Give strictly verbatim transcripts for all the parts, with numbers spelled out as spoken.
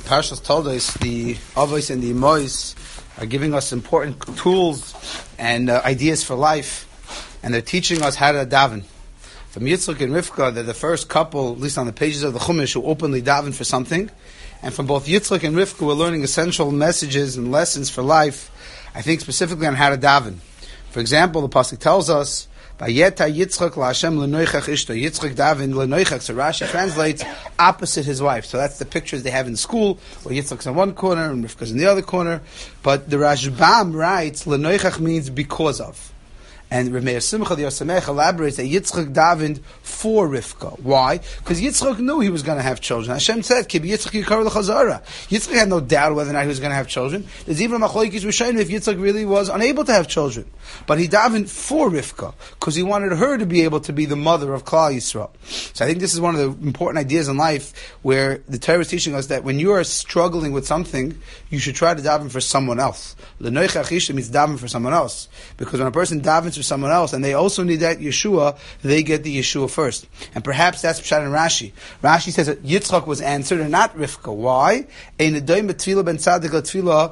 Parshas told us the Avos and the Imois are giving us important tools and uh, ideas for life, and they're teaching us how to daven. From Yitzchak and Rivka, they're the first couple, at least on the pages of the Chumash, who openly daven for something. And from both Yitzchak and Rivka, we're learning essential messages and lessons for life, I think specifically on how to daven. For example, the Pasuk tells us, Vayeta Yitzchak LaHashem L'noichach Ishto. Yitzchak daven L'noichach. So Rashi translates opposite his wife. So that's the pictures they have in school, where Yitzchak's in one corner and Rivka's in the other corner. But the Rashbam writes L'noichach means because of. And Rav Meir Simcha the Yosemech elaborates that Yitzchak davened for Rivka. Why? Because Yitzchak knew he was going to have children. Hashem said, "Ki Yitzchak yikar l'chazara." Yitzchak had no doubt whether or not he was going to have children. There's even a machlokes rishonim if Yitzchak really was unable to have children, but he davened for Rivka because he wanted her to be able to be the mother of Klal Yisrael. So I think this is one of the important ideas in life, where the Torah is teaching us that when you are struggling with something, you should try to daven for someone else. L'noichach ishta means daven for someone else, because when a person davens for someone else, and they also need that Yeshua, they get the Yeshua first. And perhaps that's Pshat in Rashi. Rashi says that Yitzchak was answered and not Rivka. Why? Ein edoim b'tefila ben tzadik l'tefila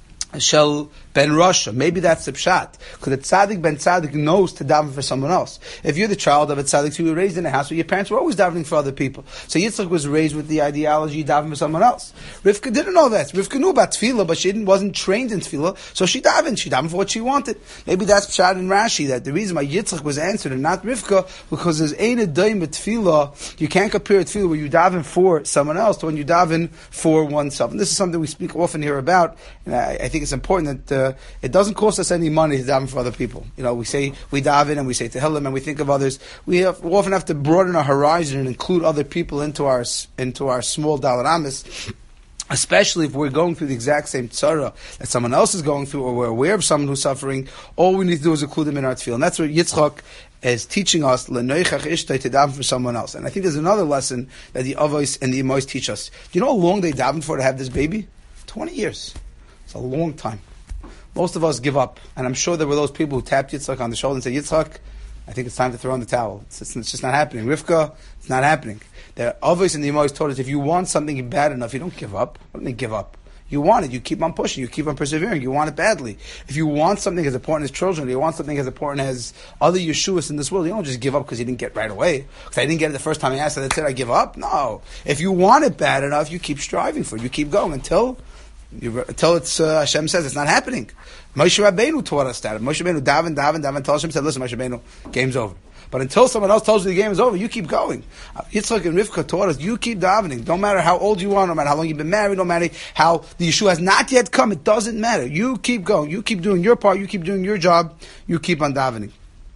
shel ben Rasha. Maybe that's the pshat, because the tzaddik ben tzaddik knows to daven for someone else. If you're the child of a tzaddik, you were raised in a house where your parents were always davening for other people. So Yitzchak was raised with the ideology davening for someone else. Rivka didn't know that. Rivka knew about tefillah, but she didn't, wasn't trained in tefillah, so she davened. She davened for what she wanted. Maybe that's pshat in Rashi, that the reason why Yitzchak was answered and not Rivka, because there's ein edoim b'tefillah. You can't compare a tefillah where you daven for someone else to when you daven for oneself. And this is something we speak often here about, and I, I think it's important that uh, it doesn't cost us any money to daven for other people. You know, we say we daven and we say Tehillim and we think of others. We, have, we often have to broaden our horizon and include other people into our into our small Dalet Amos, especially if we're going through the exact same tzara that someone else is going through, or we're aware of someone who's suffering. All we need to do is include them in our tefillah, and that's what Yitzchak is teaching us, L'noichach ishtay, to daven for someone else. And I think there's another lesson that the Avos and the Imois teach us. Do you know how long they davened for to have this baby? Twenty years. It's a long time. Most of us give up, and I'm sure there were those people who tapped Yitzchak on the shoulder and said, Yitzchak, I think it's time to throw in the towel. It's, it's, it's just not happening. Rivka, it's not happening. The Avos and the Imois taught us, if you want something bad enough, you don't give up. What do you mean give up? You want it, you keep on pushing, you keep on persevering, you want it badly. If you want something as important as children, you want something as important as other Yeshuas in this world, you don't just give up because you didn't get it right away. Because I didn't get it the first time I asked, so that's it, I give up? No. If you want it bad enough, you keep striving for it, you keep going until... You, until it's uh, Hashem says it's not happening. Moshe Rabbeinu taught us that. Moshe Rabbeinu daven, daven, daven, until Hashem said, "Listen, Moshe Rabbeinu, game's over." But until someone else tells you the game is over, you keep going. Uh, Yitzchak and Rivka taught us, you keep davening. No matter how old you are, no matter how long you've been married, no matter how the Yeshua has not yet come, it doesn't matter. You keep going. You keep doing your part. You keep doing your job. You keep on davening.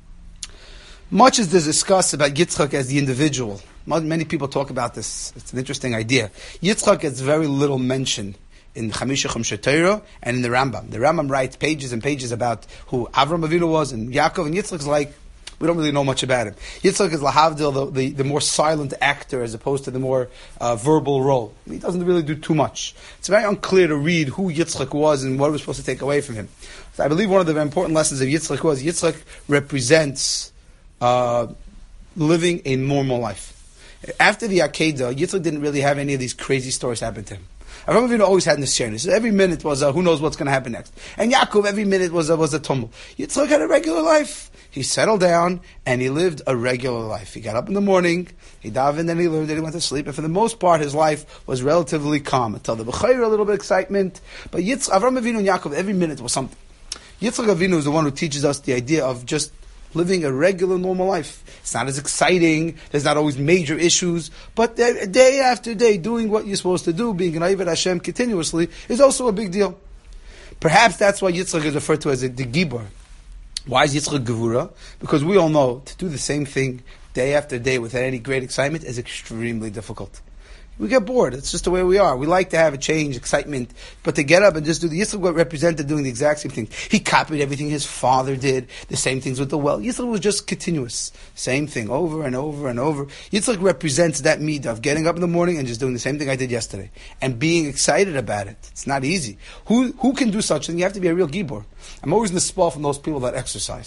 Much is discussed about Yitzchak as the individual. Many people talk about this. It's an interesting idea. Yitzchak gets very little mention in Chamisha Chumshe Torah and in the Rambam. The Rambam writes pages and pages about who Avram Avinu was and Yaakov, and Yitzchak's like, we don't really know much about him. Yitzchak is lahavdil, the, the, the more silent actor as opposed to the more uh, verbal role. He doesn't really do too much. It's very unclear to read who Yitzchak was and what we're supposed to take away from him. So I believe one of the important lessons of Yitzchak was Yitzchak represents uh, living a normal life. After the Akedah, Yitzchak didn't really have any of these crazy stories happen to him. Avram Avinu always had nisyanis. So every minute was a, who knows what's going to happen next. And Yaakov, every minute was a, was a tumble. Yitzchak had a regular life. He settled down and he lived a regular life. He got up in the morning, he davened, and he learned, and he went to sleep. And for the most part, his life was relatively calm. Until the B'chayr, a little bit of excitement. But Yitzchak, Avram Avinu and Yaakov, every minute was something. Yitzchak Avinu is the one who teaches us the idea of just living a regular, normal life. It's not as exciting. There's not always major issues. But day after day, doing what you're supposed to do, being an Ayvad Hashem continuously, is also a big deal. Perhaps that's why Yitzchak is referred to as a, the Gibor. Why is Yitzchak Gevura? Because we all know to do the same thing day after day without any great excitement is extremely difficult. We get bored. It's just the way we are. We like to have a change, excitement. But to get up and just do the... Yitzchak represented doing the exact same thing. He copied everything his father did. The same things with the well. Yitzchak was just continuous. Same thing over and over and over. Yitzchak represents that midah of getting up in the morning and just doing the same thing I did yesterday. And being excited about it. It's not easy. Who who can do such a thing? You have to be a real gibor. I'm always in the spot from those people that exercise.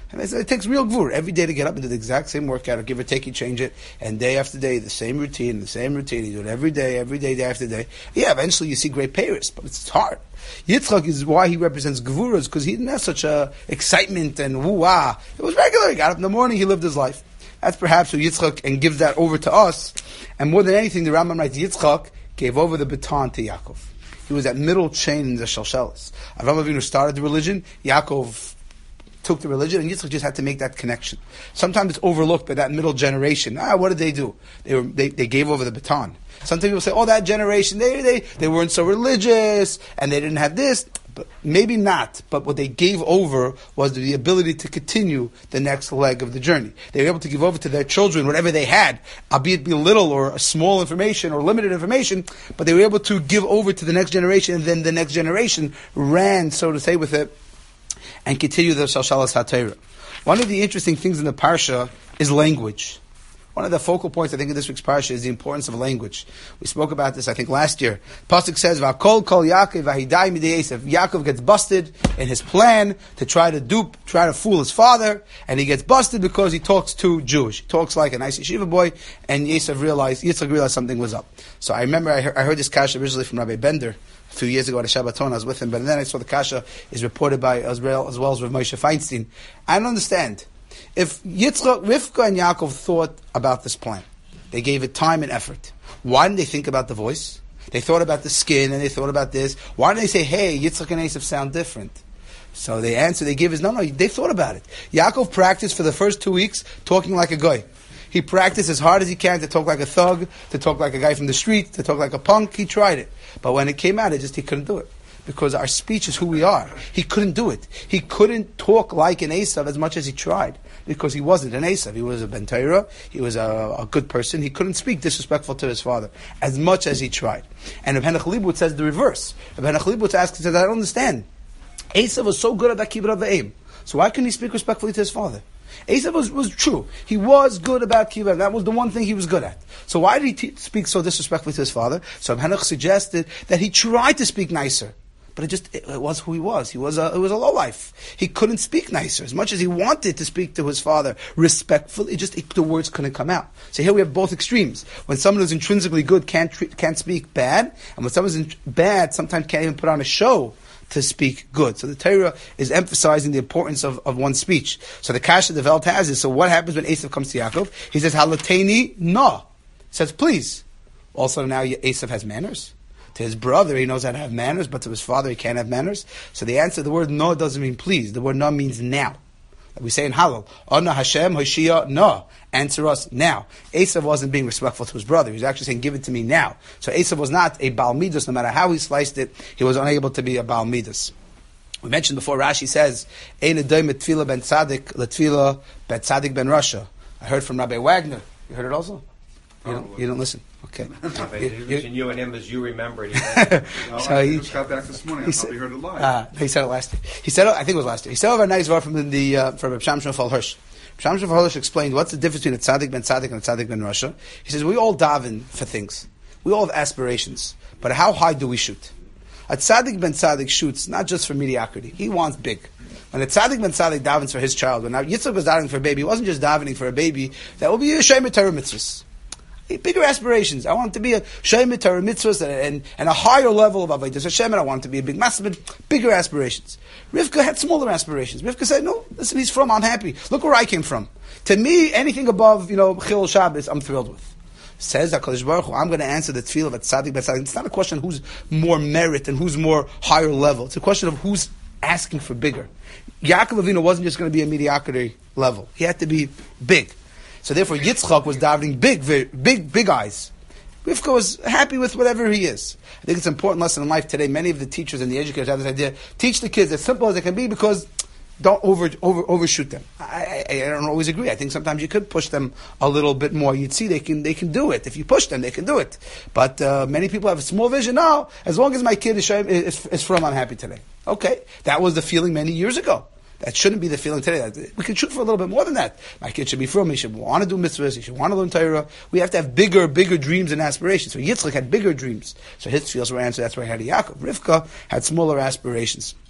And it, it takes real gvur every day to get up and do the exact same workout, or give or take, you change it, and day after day, the same routine, the same routine, you do it every day, every day, day after day. Yeah, eventually you see great payers, but it's hard. Yitzchak is why he represents Gvuras, because he didn't have such a excitement and woo-ah. It was regular. He got up in the morning, he lived his life. That's perhaps who Yitzchak, and gives that over to us. And more than anything, the Rambam writes, Yitzchak gave over the baton to Yaakov. He was that middle chain in the Shalshelis. Avraham Avinu started the religion, Yaakov took the religion, and Yitzchak just had to make that connection. Sometimes it's overlooked by that middle generation. Ah, what did they do? They were they, they gave over the baton. Sometimes people say, oh, that generation, they, they, they weren't so religious, and they didn't have this. But maybe not. But what they gave over was the ability to continue the next leg of the journey. They were able to give over to their children whatever they had, albeit be little or small information or limited information, but they were able to give over to the next generation, and then the next generation ran, so to say, with it, and continue the Shalshalas HaTorah. One of the interesting things in the Parsha is language. One of the focal points, I think, of this week's Parsha is the importance of language. We spoke about this, I think, last year. Pasuk says, "V'akol kol Yaakov v'hidai midei Esav." Yaakov gets busted in his plan to try to dupe, try to fool his father, and he gets busted because he talks too Jewish. He talks like a nice yeshiva boy, and Esav realized, Yitzchak realized something was up. So I remember I heard, I heard this kasha originally from Rabbi Bender a few years ago at a Shabbaton. I was with him, but then I saw the kasha is reported by as well as, well as Rav Moshe Feinstein. I don't understand. If Yitzchak, Rivka and Yaakov thought about this plan, they gave it time and effort. Why didn't they think about the voice? They thought about the skin, and they thought about this. Why didn't they say, hey, Yitzchak and Esav sound different? So the answer they give is, no, no, they thought about it. Yaakov practiced for the first two weeks talking like a guy. He practiced as hard as he can to talk like a thug, to talk like a guy from the street, to talk like a punk. He tried it. But when it came out, it just, he couldn't do it. Because our speech is who we are. He couldn't do it. He couldn't talk like an Esav as much as he tried. Because he wasn't an Esav. He was a Ben Torah. He was a, a good person. He couldn't speak disrespectful to his father as much as he tried. And Reb Henoch Leibowitz says the reverse. Reb Henoch Leibowitz asks, he says, I don't understand. Esav was so good about kibbud avim. So why couldn't he speak respectfully to his father? Esav was, was true. He was good about kibbud. That was the one thing he was good at. So why did he t- speak so disrespectfully to his father? So Reb Henoch suggested that he tried to speak nicer. But it just, it, it was who he was. He was a, it was a lowlife. He couldn't speak nicer. As much as he wanted to speak to his father respectfully, it just, it, the words couldn't come out. So here we have both extremes. When someone who's intrinsically good can't, can't speak bad, and when someone's in, bad, sometimes can't even put on a show to speak good. So the Torah is emphasizing the importance of, of one's speech. So the kasha the Welt has is, so what happens when Esav comes to Yaakov? He says, Halateni no. He says, please. Also now Esav has manners. To his brother, he knows how to have manners, but to his father, he can't have manners. So the answer, the word no doesn't mean please. The word no means now. Like we say in Hallel, Ona Hashem, Hoshia, no. Answer us now. Esav wasn't being respectful to his brother. He was actually saying, give it to me now. So Esav was not a Baal Midas. No matter how he sliced it, he was unable to be a Baal Midas. We mentioned before, Rashi says, Ein Edoim et Tefillah ben Tzadik, Letfillah bet Tzadik ben Rasha. I heard from Rabbi Wagner. You heard it also? You don't, you don't listen. Okay. You, you, you and him as you remember it. Well, so I he, just got back this morning. I probably heard it live. Uh, he said it last year. He said, I think it was last year. He said over a nice word from the uh, from Sham Shmuel Hirsch. Sham Shmuel Hirsch explained what's the difference between a tzaddik ben tzaddik and a tzaddik ben rasha. He says we all daven for things. We all have aspirations, but how high do we shoot? A tzaddik ben tzaddik shoots not just for mediocrity. He wants big. When a tzaddik ben tzaddik davens for his child, when now Yitzchak was davening for a baby, he wasn't just davening for a baby. That will be a Shema Torah mitzvahs. Bigger aspirations. I want to be a Shema Torah mitzvahs and, and, and a higher level of Avodas Hashem, and I want to be a big master. Bigger aspirations. Rivka had smaller aspirations. Rivka said, no, listen, he's from, I'm happy. Look where I came from. To me, anything above, you know, Chil Shabbos, I'm thrilled with. Says HaKadosh Baruch Hu, I'm going to answer the tefillah of a tzaddik ben tzaddik. It's not a question of who's more merit and who's more higher level. It's a question of who's asking for bigger. Yaakov Avinu wasn't just going to be a mediocrity level. He had to be big. So therefore, Yitzchak was davening big, big, big eyes. Rivka was happy with whatever he is. I think it's an important lesson in life today. Many of the teachers and the educators have this idea: teach the kids as simple as it can be, because don't over, over overshoot them. I, I, I don't always agree. I think sometimes you could push them a little bit more. You'd see they can they can do it. If you push them, they can do it. But uh, many people have a small vision. No, as long as my kid is, is, is from, I'm happy today. Okay, that was the feeling many years ago. That shouldn't be the feeling today. We can shoot for a little bit more than that. My kid should be from, he should want to do mitzvahs, he should want to learn Torah. We have to have bigger, bigger dreams and aspirations. So Yitzchak had bigger dreams. So his fields were answered, that's why he had a Yaakov. Rivka had smaller aspirations.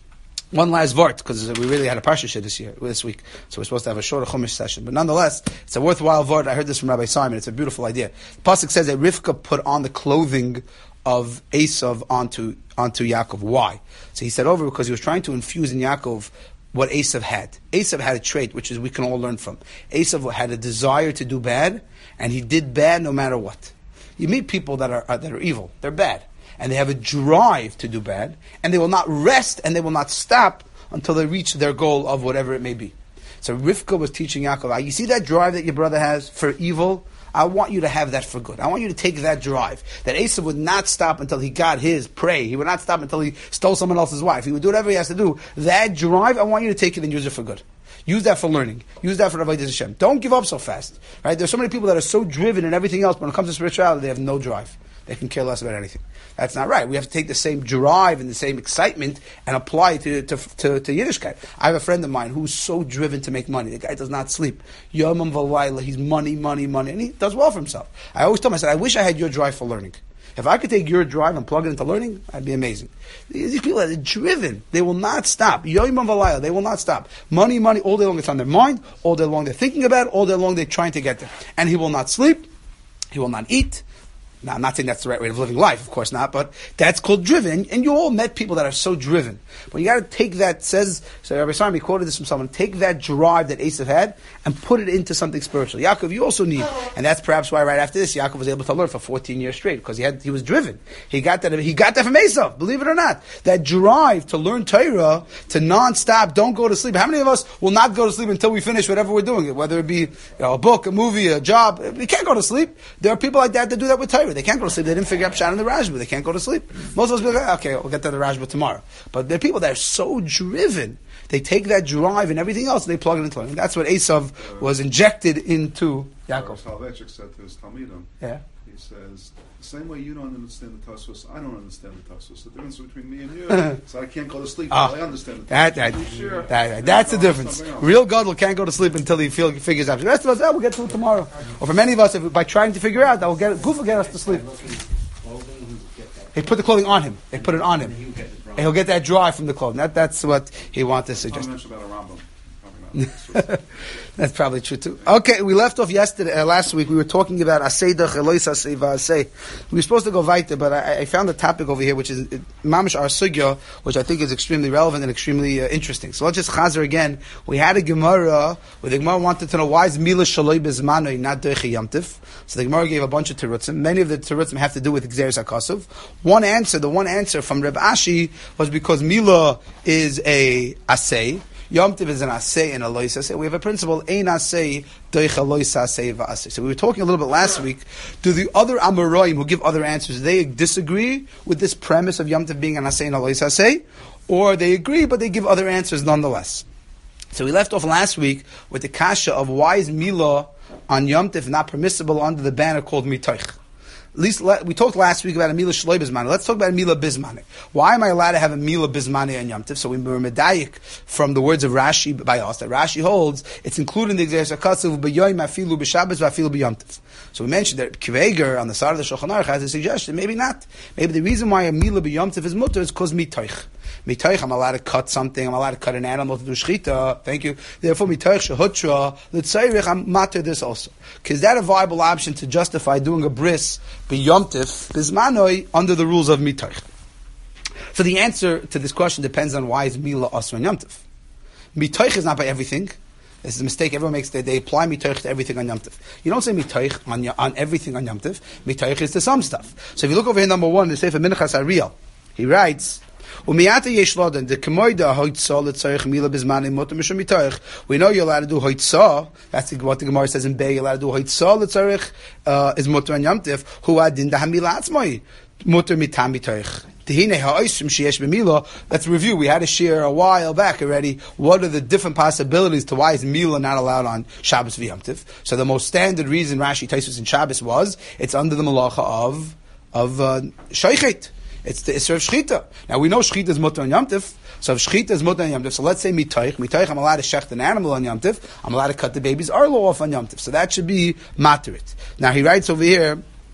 One last vart, because we really had a parsha shit this year, this week, so we're supposed to have a shorter Chumash session. But nonetheless, it's a worthwhile vart. I heard this from Rabbi Simon. It's a beautiful idea. The pasuk says that Rivka put on the clothing of Esav onto onto Yaakov. Why? So he said over because he was trying to infuse in Yaakov what Esav had. Esav had a trait which is we can all learn from. Esav had a desire to do bad, and he did bad no matter what. You meet people that are uh, that are evil. They're bad. And they have a drive to do bad, and they will not rest, and they will not stop until they reach their goal of whatever it may be. So Rivka was teaching Yaakov, you see that drive that your brother has for evil? I want you to have that for good. I want you to take that drive. That Esav would not stop until he got his prey. He would not stop until he stole someone else's wife. He would do whatever he has to do. That drive, I want you to take it and use it for good. Use that for learning. Use that for Avodas Hashem. Don't give up so fast. Right? There's so many people that are so driven in everything else, but when it comes to spirituality, they have no drive. They can care less about anything. That's not right. We have to take the same drive and the same excitement and apply it to, to, to, to Yiddishkeit. I have a friend of mine who's so driven to make money. The guy does not sleep. Yomam v'layla. He's money, money, money. And he does well for himself. I always tell him, I said, I wish I had your drive for learning. If I could take your drive and plug it into learning, that'd be amazing. These people are driven. They will not stop. Yomam v'layla. They will not stop. Money, money, all day long it's on their mind. All day long they're thinking about it. All day long they're trying to get there. And he will not sleep. He will not eat. Now, I'm not saying that's the right way of living life, of course not, but that's called driven, and you all met people that are so driven. But you got to take that, says, so Rabbi Simon quoted this from someone, take that drive that Esav had and put it into something spiritual. Yaakov, you also need, and that's perhaps why right after this, Yaakov was able to learn for fourteen years straight, because he had, he was driven. He got that, he got that from Esav, believe it or not. That drive to learn Torah, to non-stop, don't go to sleep. How many of us will not go to sleep until we finish whatever we're doing, whether it be you know, a book, a movie, a job? We can't go to sleep. There are people like that that do that with Torah. They can't go to sleep. They didn't figure out Pshat in the Rashba. They can't go to sleep. Most of us be like, okay, we'll get to the Rashba tomorrow. But there are people that are so driven. They take that drive and everything else and they plug it into learning. That's what Esav was injected into Yaakov. Soloveitchik said to his Talmidim, yeah. He says, the same way you don't understand the Tosfos, I don't understand the Tosfos. The difference between me and you so I can't go to sleep until oh, I understand the that, that, sure? that, that, That's the difference. Real Gadol can't go to sleep until he feel, figures out. The rest of us, oh, we'll get to it tomorrow. Or for many of us, if, by trying to figure out, that will get Goof will get us to sleep. They put the clothing on him. They put it on him. And he'll get that drive from the clothing. That, that's what he wanted to suggest. That's probably true too. Okay, we left off yesterday, uh, last week. We were talking about Aseidach, Elois Asei V'Asei. We were supposed to go weiter, but I, I found a topic over here, which is uh, Mamish Ar Sugya, which I think is extremely relevant and extremely uh, interesting. So let's just chazer again. We had a Gemara where the Gemara wanted to know why is Mila Shaloi Bezmanoi not Doichi Yamtiv. So the Gemara gave a bunch of terutzim. Many of the terutzim have to do with Gzeres HaKasuv. One answer, the one answer from Reb Ashi was because Mila is a Asei. Yom Tiv is an asay and a lois asay. We have a principle, ein asay, doich a lois asay v'asay. So we were talking a little bit last week. Do the other Amoraim who give other answers, they disagree with this premise of Yom Tiv being an asay and a lois asay? Or they agree, but they give other answers nonetheless? So we left off last week with the kasha of why is Milah on Yom Tiv not permissible under the banner called Mitoich? At least we talked last week about a Mila Shloi Bizmane. Let's talk about a Mila Bizmane. Why am I allowed to have a Mila Bizmane on Yom Tiv? So we were medayik from the words of Rashi by us that Rashi holds it's included in the Gzeres HaKasuv b'yoyim afilu b'Shabbos v'afilu b'Yom Tiv. So we mentioned that Kiveger on the side of the Shulchan Aruch has a suggestion. Maybe not. Maybe the reason why a Mila b'Yom Tiv is mutter is because mitoich. Mitoich, I'm allowed to cut something. I'm allowed to cut an animal to do shchita. Thank you. Therefore, mitoich shehutra l'tzayrich. I'm matter this also. Is that a viable option to justify doing a bris b'Yom Tiv bizmanoi under the rules of mitoich? So the answer to this question depends on why is Mila asur on Yom Tiv. Mitoich is not by everything. This is a mistake everyone makes. They, they apply mitoich to everything on Yom Tiv. You don't say mitoich on, on everything on Yom Tiv. Mitoich is to some stuff. So if you look over here, number one, the Sefer Minchas Ariel, he writes, Umiyata yeshloden the kemoida hoitzah letzarich mila bizmanim motem mishum mitoich. We know you're allowed to do hoitzah. That's what the Gemara says in Bay. You're allowed to do hoitzah letzarich uh, is motem on Yom Tiv. Hu adin da hamila atzmoi motem mitam mitoich. Let's review. We had a share a while back already. What are the different possibilities to why is Mila not allowed on Shabbos v'Yom Tiv? So the most standard reason Rashi Taisus in Shabbos was it's under the malacha of of uh, Shaychet. It's the Isser of Shchita. Now we know Shchita is mutter on Yom Tiv. So if Shchita is mutter on Yom Tiv, so let's say mitoich. Mitoich, I'm allowed to shecht an animal on Yom Tiv. I'm allowed to cut the baby's arlo off on Yom Tiv. So that should be materit. Now he writes over here.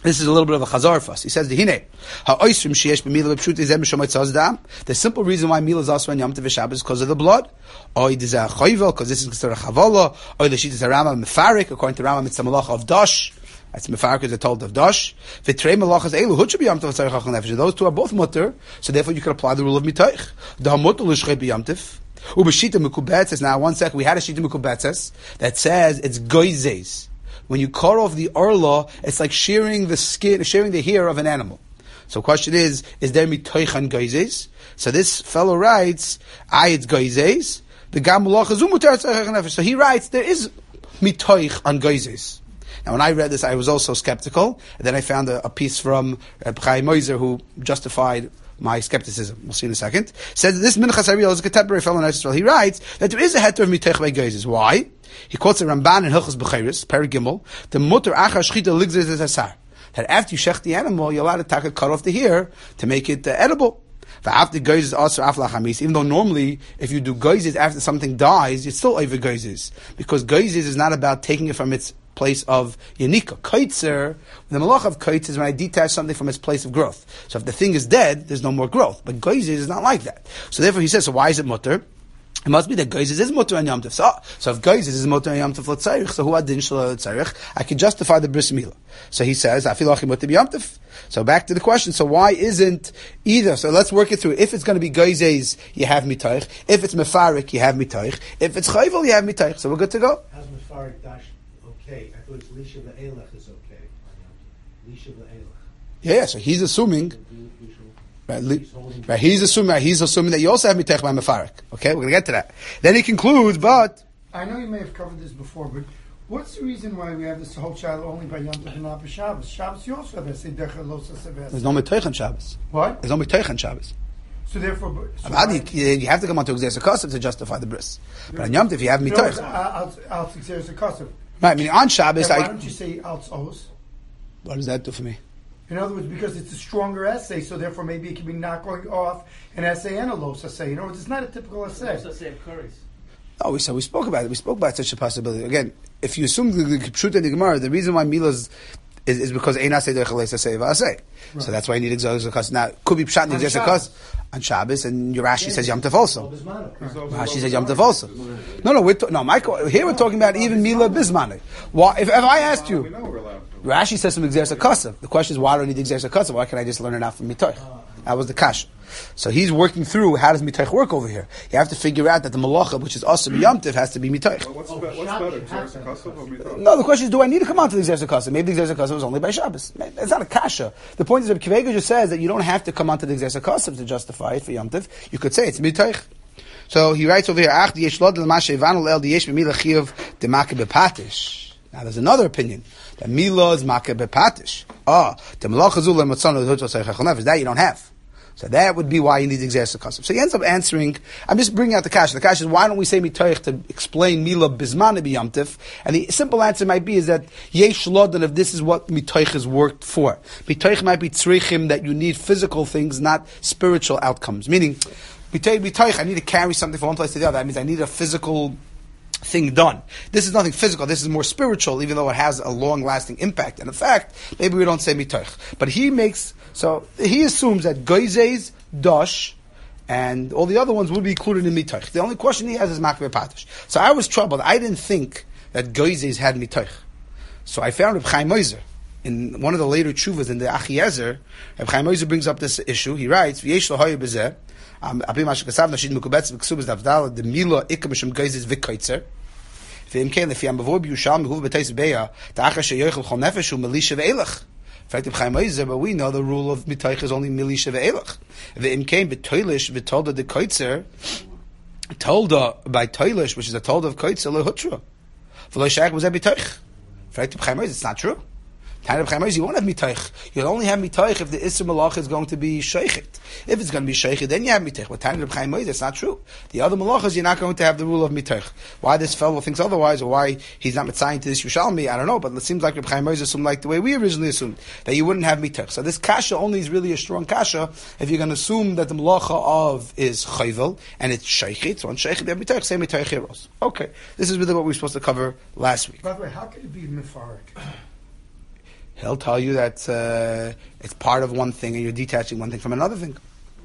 This is a little bit of a chazar for us. He says, "Dehine ha'oisrim sheyesh b'mila b'pshuti zeh mishomayt tzadam." The simple reason why mila is also on Yom Tov v'Shabbos is because of the blood. Or it is a choivel because this is considered a chavala. Or the sheet is a Rama mefarik according to Rama it's a malacha of dash. That's mefarik is a told of dash. V'trei malachas elu hut should be Yom Tov tzarich achal nefesh. Those two are both mutter, so therefore you can apply the rule of mitoich. The hamutter l'shchei b'Yom Tov. Ubeshita mekubetzes. Now one second, we had a shita mekubetzes that says it's goizes. When you cut off the orla, it's like shearing the skin, shearing the hair of an animal. So the question is, is there mitoich on goizes? So this fellow writes, I it's goizes. The gamulach is umutar tzarich nefesh. So he writes, there is mitoich on goizes. Now when I read this, I was also skeptical. And then I found a, a piece from Reb Chaim Moiser who justified my skepticism. We'll see in a second. Says this Minchas Ariel is a contemporary fellow in Israel. He writes that there is a heter of mitoich by goizes. Why? He quotes a Ramban in Hilchos B'cheiris, Perek Gimel, the mutter achar shchita ligzes es asar. That after you shech the animal, you're allowed to take a cut off the hair to make it uh, edible. After goizes also afla chamis. Even though normally, if you do goizes after something dies, it's still over goizes because goizes is not about taking it from its place of yanika. Kaitzer, the malach of kaitzer is when I detach something from its place of growth. So if the thing is dead, there's no more growth. But goizes is not like that. So therefore, he says, so why is it mutter? It must be that Geizes is mutter on Yom Tov. So, so if Geizes is mutter on Yom Tov l'tzarich, so who adin shelo l'tzarich? I can justify the bris milah. So he says, I feel like mutter Yom Tov. So back to the question. So why isn't either? So let's work it through. If it's going to be Geizes, you have mitoich. If it's mefarik, you have mitoich. If it's chayvel, you have mitoich. So we're good to go. How's mefarik dash okay? I thought it's lisha ve'elech is okay. Lisha ve'elech. Yeah, so he's assuming. Right, right, he's assuming he's assuming that you also have miteich by mefarik. Okay, we're going to get to that. Then he concludes, but I know you may have covered this before, but what's the reason why we have this whole child only by Yom Tov and not by Shabbos? Shabbos you also have a decha losa seves. There's no miteich on Shabbos. What? There's no miteich on Shabbos. So therefore, so Abadi, you, you have to come on to exercise a to justify the bris. But on Yom Tov you have miteich. I'll exercise a custom. Right, meaning on Shabbos, why I, don't you say out os? What does that do for me? In other words, because it's a stronger essay, so therefore maybe it can be knocking off an essay and a los essay. In other words, it's not a typical essay. Oh, we so we spoke about it. We spoke about such a possibility. Again, if you assume the, the Pshut and the Gemara, the reason why Milas is, is because Ein Aseh Derech Leis Aseh V'Aseh. So that's why you need Exodus Zakas. Now, could be Pshat and Exodus Zakas on Shabbos, and your Rashi says Yom Tov also. Rashi says Yom Tov also. No, no, we're to, no, Michael. Here we're talking about even Mila Bismane. Why? If, if I asked you, Rashi says some Exodus Zakas. The question is, why do I need Exodus Zakas? Why can't I just learn it out from Mitoich? That was the kasha. So he's working through how does mitoich work over here. You have to figure out that the malacha, which is also Yom Tov, has to be mitoich. What's, oh, be- what's better, Xeris HaKasav or mitoich? No, the question is, do I need to come on to the Xeris HaKasav? Maybe the Xeris HaKasav was only by Shabbos. It's not a kasha. The point is that Kivega just says that you don't have to come on to the Xeris HaKasav to justify it for Yom Tov. You could say it's mitoich. So he writes over here, Ach diyesh lo del mashe vanu el diyesh b'mila chiyuv demake bepatish. Now there's another opinion that mila is make bepatish. Ah, the malacha zul le'matzonu l'hutzot tzarich achol nefesh. That you don't have. So that would be why you need the Xeris HaKasav. So he ends up answering, I'm just bringing out the kasha. The kasha is, why don't we say mitoich to explain mila bizmane b'yom tov? And the simple answer might be is that yesh lodan, if this is what mitoich is worked for. Mitoich might be tzrichim, that you need physical things, not spiritual outcomes. Meaning, mitoich, I need to carry something from one place to the other. That means I need a physical thing done. This is nothing physical. This is more spiritual, even though it has a long-lasting impact. And in fact, maybe we don't say mitoich. But he makes, so he assumes that goizes, dosh, and all the other ones would be included in mitoich. The only question he has is makbeh patish. So I was troubled. I didn't think that goizes had mitoich. So I found Reb Chaim Moiser in one of the later tshuvas in the Achiezer. Reb Chaim Moiser brings up this issue. He writes, "V'yesh lo hayu b'zeh." Um, the Mila ikam mishum geizes v'koitzer. V'im kein lefi am bavor b'Yushalmi huv b'teis beya ta'achar sheyochel chol nefesh hu melisha ve'elach. But we know the rule of mitoich is only milisha ve'elach. V'im kein b'toilish v'tolda de koitzer, tolda by toilish, which is a tolda of koitzer lehutra. V'lo shayach was a mitoich. It's not true. You won't have mitoich. You'll only have mitoich if the Isser Malach is going to be sheichet. If it's going to be sheichet, then you have mitoich. But Tanya Reb Chaim Moiser, that's not true. The other malachas, you're not going to have the rule of mitoich. Why this fellow thinks otherwise, or why he's not mitzaying to this Yushalmi, I don't know. But it seems like Reb Chaim Moiser assumed like the way we originally assumed, that you wouldn't have mitoich. So this kasha only is really a strong kasha if you're going to assume that the malacha of is chayvel and it's sheichet. So on sheichet, you have mitoich. Say mitoich heroes. Okay, this is really what we were supposed to cover last week. By the way, how could it be mefarik? He'll tell you that uh, it's part of one thing and you're detaching one thing from another thing.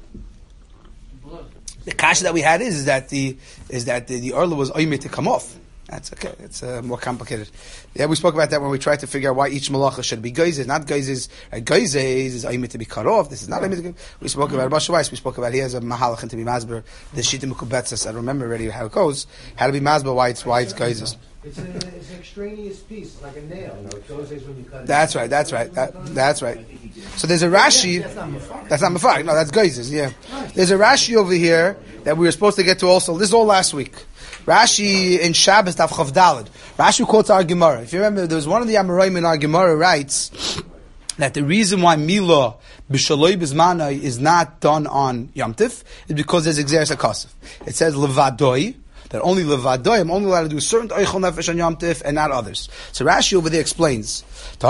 The kasha that we had is, is that the is that the, the Orla was oimid to come off. That's okay. It's uh, more complicated. Yeah, we spoke about that when we tried to figure out why each malacha should be geizes, not geizes. Uh, geizes is oimid to be cut off. This is not oimid to be. We spoke about Rabbi Weiss. We spoke about he has a mahalach and to be masber. The shita mekubetzes. I remember already how it goes. How to be masber? Why it's why it's geizes. It's, a, it's an extraneous piece, like a nail. You know, it goes when you cut it. That's right. That's right. That, that's right. So there's a Rashi. That's not mafak. No, that's geizes. Yeah. There's a Rashi over here that we were supposed to get to also. This is all last week. Rashi in Shabbos Daf Chav Daled. Rashi quotes our Gemara. If you remember, there was one of the Amoraim in our Gemara writes that the reason why Milah b'shaloi b'zmanai is not done on Yom Tif is because there's Exeris HaKosef. It says levadoi, that only levadoi, I'm only allowed to do certain Eichel Nefesh on Yom Tif and not others. So Rashi over there explains,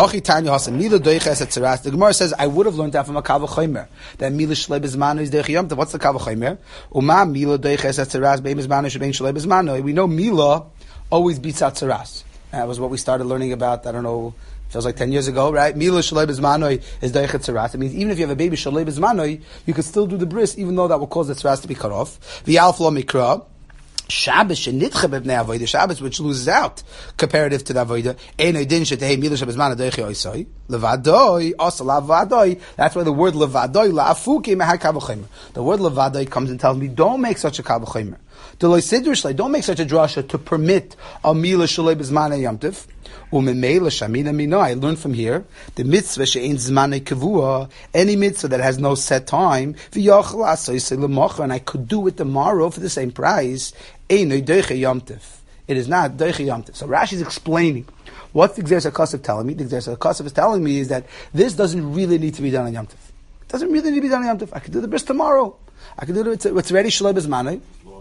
the Gemara says, I would have learned that from a Kav HaChomer, that Milah Shalei B'zmanai is Deich Yom Tif. What's the Kav HaChomer? Uma Milah Deiches HaTzeras Be'im B'zmanai Shebein Shalei B'zmanai. We know Milah always beats out Tzeras. That was what we started learning about, I don't know, feels like ten years ago, right? Milah Shalei B'zmanai is Deich Tzeras. It means even if you have a baby Shalei B'zmanai, you can still do the bris, even though that will cause the Tzeras to be cut off. V'yalf lo mikra. Shabbos shenitcha b'bnei avodah, Shabbos which loses out comparative to the avodah. Einay din shetehei milah Shabbos mana deichi oisai levadoi asa lavadoi. That's why the word levadoi la'afuki mehar kav v'chomer. The word levadoi comes and tells me don't make such a kav v'chomer. Don't make such a drasha to permit a milah shalei b'zmanei yom tif. Umemela shamina mina. I learned from here the mitzvah she'ein zmanei kavua, any mitzvah that has no set time. V'yachal asay lemacha, and I could do it tomorrow for the same price. Einay deiche yom tif. It is not deiche yom tif. So Rashi is explaining what the Exeris HaKosef telling me. The Exeris HaKosef is telling me is that this doesn't really need to be done on yom tif. It doesn't really need to be done on yom tif. I can do the bris tomorrow. I can do it. It's ready shalei b'zmanei.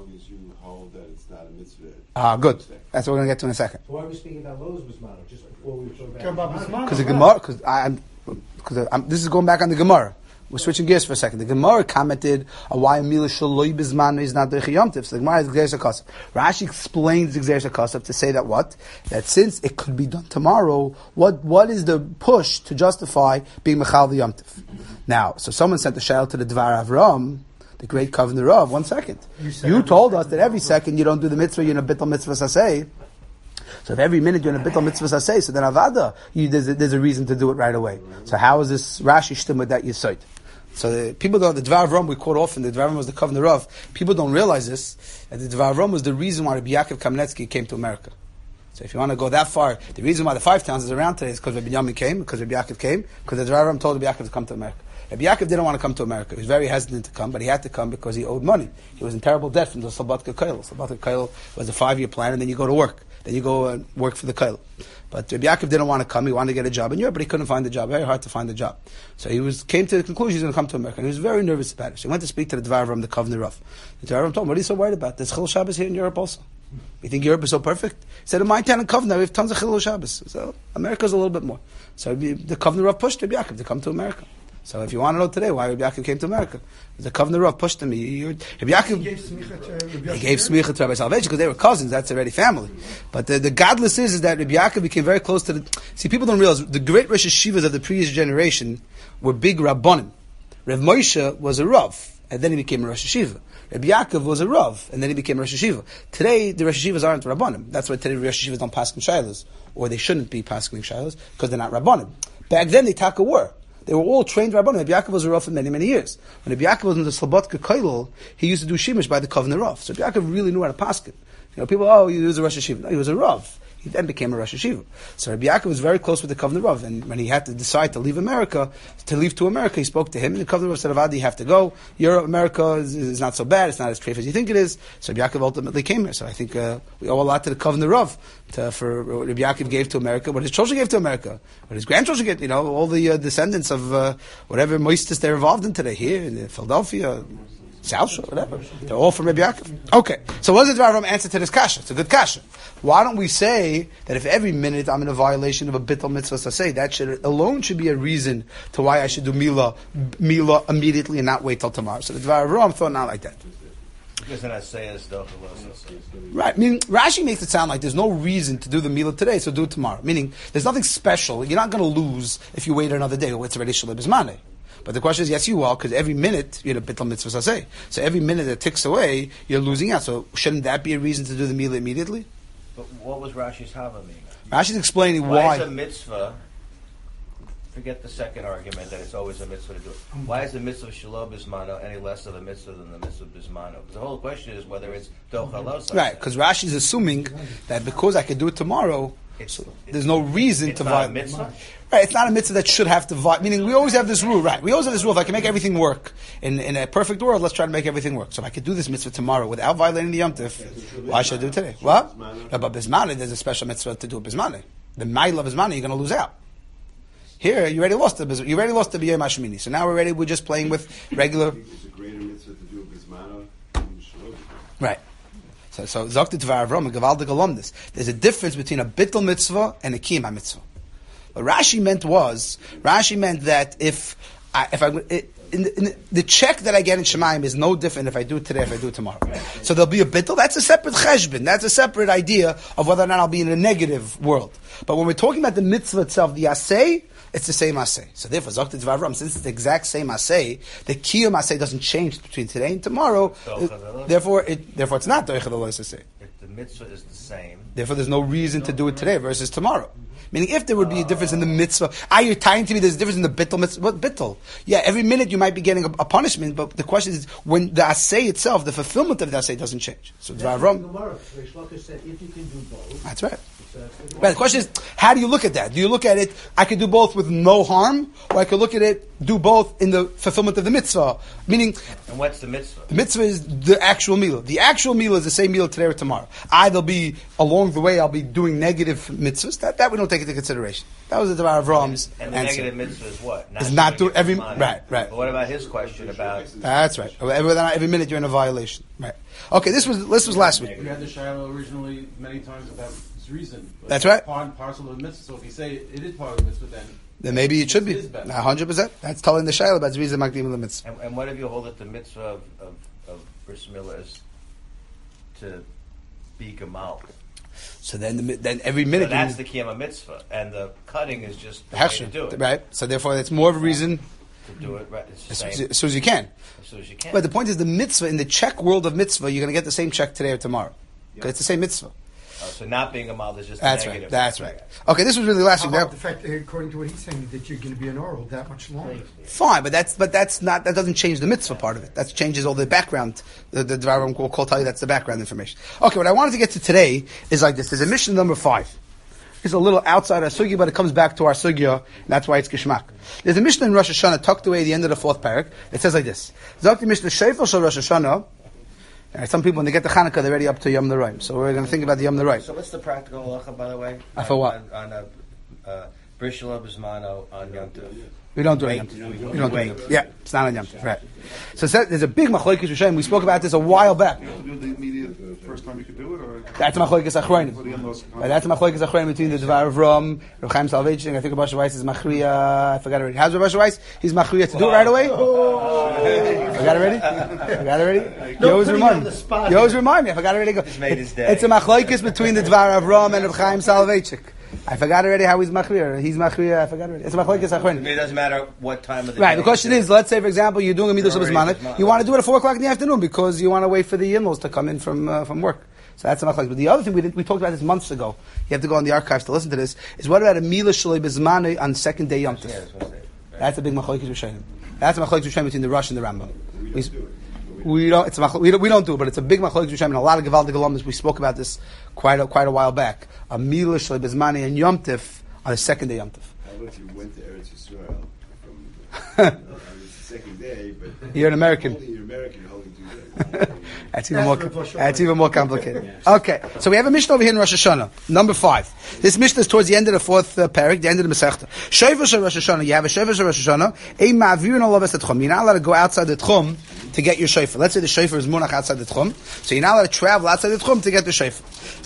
Ah, good. That's what we're going to get to in a second. So why are we speaking about Lowe's Bismano just before we were talking about Bismano? Because the Gemara, because I'm, because I'm, this is going back on the Gemara. We're switching gears for a second. The Gemara commented on why Milah Shaloi Bismano is not the Yom Tif. So the Gemara is Exeris HaKosef. Rashi explains Exeris HaKosef to say that what? That since it could be done tomorrow, what what is the push to justify being Mechal the Yom Tif? Now, so someone sent a shayla to the Dvar Avram, the great Covenant of, one second. You, you told us that every second you don't do the mitzvah, you're in a bittul mitzvah saseh. So if every minute you're in a bittul mitzvah saseh, so then avada, you, there's, a, there's a reason to do it right away. So how is this Rashi shtim with that yesod? So the, people don't, the Dvar Avram we quote often, the Dvar Avram was the Covenant of, people don't realize this, that the Dvar Avram was the reason why Rabbi Yaakov Kamenetsky came to America. So if you want to go that far, the reason why the five towns is around today is because Rabbi Yamin came, because Rabbi Yaakov came, because the Dvar Avram told Rabbi Yaakov to come to America. Rabbi Yaakov didn't want to come to America. He was very hesitant to come, but he had to come because he owed money. He was in terrible debt from the Slobodka Koil. Slobodka Koil was a five-year plan, and then you go to work. Then you go and work for the Koil. But Rabbi Yaakov didn't want to come. He wanted to get a job in Europe, but he couldn't find a job. Very hard to find a job. So he was came to the conclusion he's going to come to America. And he was very nervous about it. So he went to speak to the Dvar Avram, the Covenant Rav. The Dvar Avram told him, what are you so worried about? There's Chilul Shabbos here in Europe also. You think Europe is so perfect? He said, in my town in Covenant, we have tons of Chilul Shabbos. So America's a little bit more. So the Covenant Rav pushed Rabbi Yaakov to come to America. So if you want to know today why Rabbi Yaakov came to America, the Covenant Rav pushed him. He, he, Rabbi Yaakov He gave smicha to Rabbi he gave smicha to Rabbi Salvation because they were cousins. That's already family. But the, the godless is, is that Rabbi Yaakov became very close to the. See, people don't realize the great Rosh Hashivas of the previous generation were big Rabbanim. Rav Moshe was a Rav, and then he became a Rosh Hashiva. Rabbi Yaakov was a Rav, and then he became a Rosh Hashiva. Today, the Rosh Hashivas aren't Rabbanim. That's why today the Rosh Hashivas don't pass in Shilas, or they shouldn't be passing in Shilas because they're not Rabbanim. Back then, they taka were. They were all trained Rabbanim. Rabbi Yaakov was a Rav for many, many years. When Rabbi Yaakov was in the Slobodka Koilel, he used to do Shemesh by the Covenant Rav. So Rabbi Yaakov really knew how to pass it. You know, people, oh, he was a Rosh Hashiva. No, he was a Rav. He then became a Rosh Hashiva. So Rabbi Yaakov was very close with the Covenant Rav. And when he had to decide to leave America, to leave to America, he spoke to him. And the Covenant Rav said, Avadi, you have to go. Europe, America is, is not so bad. It's not as trafe as you think it is. So Rabbi Yaakov ultimately came here. So I think uh, we owe a lot to the Covenant Rav to, for what Rabbi Yaakov gave to America, what his children gave to America, what his grandchildren gave, you know, all the uh, descendants of uh, whatever moistus they're involved in today, here in Philadelphia, South Shore, whatever. They're all from Rabbi Yaakov. Okay, so what does the Dvar Avram answer to this kasha? It's a good kasha. Why don't we say that if every minute I'm in a violation of a bittul mitzvah to say that should alone should be a reason to why I should do milah milah immediately and not wait till tomorrow? So the Dvar Avram thought not like that. Because then I say it's dochel. Right. Meaning Rashi makes it sound like there's no reason to do the Mila today, so do it tomorrow. Meaning there's nothing special. You're not going to lose if you wait another day. It's already Shalib Bismane. But the question is, yes, you are, because every minute you're a bittul mitzvah saseh. So every minute that ticks away, you're losing out. So shouldn't that be a reason to do the Mila immediately? But what was Rashi's Hava mean? Rashi's explaining why. why. Why is a mitzvah? Forget the second argument that it's always a mitzvah to do it. Why is the mitzvah of Shalom Bismano any less of a mitzvah than the mitzvah of Bismano? Because the whole question is whether it's Dochalos. Right, because Rashi's assuming that because I could do it tomorrow, it's, so it's, there's no reason it's to not violate. a mitzvah? Right, it's not a mitzvah that should have to violate. Meaning, we always have this rule, right? We always have this rule. If I can make everything work in, in a perfect world, let's try to make everything work. So if I could do this mitzvah tomorrow without violating the Yom Tif, why should I do it today? What? No, but Bismane, there's a special mitzvah to do Bismane. The Ma'il of Bismane, you're going to lose out. Here, you already lost the you already lost the B'yom Hashmini. So now we're ready. We're just playing with regular. It's a greater mitzvah to do Bismano than Shalom. Right. So, so Zokti Tvar Avram and Gavaldik Alumnus. There's a difference between a bittul mitzvah and a kiyama mitzvah. What Rashi meant was Rashi meant that if I, if I it, in the, in the, the check that I get in Shemayim is no different if I do it today if I do it tomorrow. So there'll be a bittul. That's a separate cheshbon. That's a separate idea of whether or not I'll be in a negative world. But when we're talking about the mitzvah itself, the asay, it's the same asay. So therefore, Zokti Dvar Avram, since it's the exact same asay, the kiyum asay doesn't change between today and tomorrow. It, therefore, it therefore it's not doichad alois asay. If the mitzvah is the same, therefore there's no reason to do it today versus tomorrow. Meaning, if there would be a difference in the mitzvah, are you tying to me there's a difference in the bittul mitzvah? What bittul? Yeah, every minute you might be getting a, a punishment, but the question is, when the asay itself, the fulfillment of the asay doesn't change. So Dvar Avram. said if you can do both. That's right. Right, the question is, how do you look at that? Do you look at it, I could do both with no harm, or I could look at it, do both in the fulfillment of the mitzvah? Meaning, and what's the mitzvah? The mitzvah is the actual meal. The actual meal is the same meal today or tomorrow. Either be, along the way, I'll be doing negative mitzvahs. That, that we don't take into consideration. That was the Dvar Avram's And the answer. negative mitzvah is what? Not It's not doing doing every, money. right, right. But what about his question about... That's right. Every, every minute you're in a violation. Right. Okay, this was, this was last week. We had the Shiloh originally many times about his reason. That's right. Part and parcel of the mitzvah. So if you say it is part of the mitzvah, then Then maybe it should be. is better. one hundred percent. That's telling the Shaila about Zriza Makdim the mitzvah. And, and what if you hold that the mitzvah of, of, of Bris Milah is to be Gamal? So then, the, then every So minute that's you, the Kiyama mitzvah. And the cutting is just the the way Hechsher, to do it. right? So therefore, it's more of a reason To do it right. It's the as, same. as soon as you can. As soon as you can. But the point is, the mitzvah in the check world of mitzvah, you're going to get the same check today or tomorrow. 'Cause it's the same mitzvah. Uh, so not being Gamal is just That's a right. negative. That's right. Okay, this was really the last How week. about That- the fact, that, according to what he's saying, that you're going to be an oral that much longer? Fine, but that's but that's not that doesn't change the mitzvah part of it. That changes all the background. The, the Dvarim will call tell you that's the background information. Okay, what I wanted to get to today is like this. There's a mission number five. It's a little outside our sugya, but it comes back to our sugya, and that's why it's gishmak. There's a mission in Rosh Hashanah tucked away at the end of the fourth parak. It says like this: Zakti Mishnah Shefel Shel Rosh Hashanah. Right, some people, when they get to Hanukkah, they're already up to Yom Noraim. So we're going to think about the Yom Noraim. So what's the practical halacha, by the way? Uh, for what? On, on a uh, Bris Milah Bismano on Yom Tov. We don't do it. Wait. on Yom Tov. We don't do it. on Yom Tov. Yeah, it's not on Yom Tov. Right. So it's that- there's a big machlokes Rishonim. We spoke about this a while back. You have to do the immediate first time you could do it, or That's a machlokes achronim. for the endless Right, that's a machlokes achronim between the Dvar of Ram, Rav Chaim Salvation. I think Rabbi Weiss is machriya. I forgot already. How's Rabbi Weiss? He's machriya to do it right away. I forgot already. I forgot already. You always remind me. You always remind me. I forgot already. Just made his day. It's a machlokes between the Dvar of Ram and Rav Chaim Salvation. I forgot already how he's machriya. He's machriya. I forgot already. It's a machlokes achronim. It doesn't matter what time of the Right. day. The question is, let's say, for example, you're doing a midos You're of already Bismanah. Bismanah. You want to do it at four o'clock in the afternoon because you want to wait for the in-laws to come in from uh, from work. So that's a machlokes. But the other thing we did, we talked about this months ago. You have to go on the archives to listen to this. Is what about a milah shalei Bismanah on second day Yom Tov? Yeah, that's what I said. That's a big machlokes Rishonim. That's a machlokes Rishonim between the Rosh and the Rambam. We don't do it. We don't. It's a machlokes, we don't. We don't do it, but it's a big machlokes Rishonim. And a lot of Gevaldik alumnus. We spoke about this quite a, quite a while back. A milah shalei Bismanah and Yom Tov on the second day Yom Tov. How about if you went to Eretz Yisrael from uh, on the second day, but You're an American. Only you're American, holding two days. That's even more. That's even more complicated. Okay, so we have a Mishnah over here in Rosh Hashanah, number five. This Mishnah is towards the end of the fourth uh, parak, the end of the Masechta. Shofar shel Rosh Hashanah. You have a shofar shel Rosh Hashanah. Ein ma'avirin olav es tchum. You're not allowed to go outside the tchum to get your shofar. Let's say the shofar is munach outside the tchum, so you're not allowed to travel outside the tchum to get the shofar.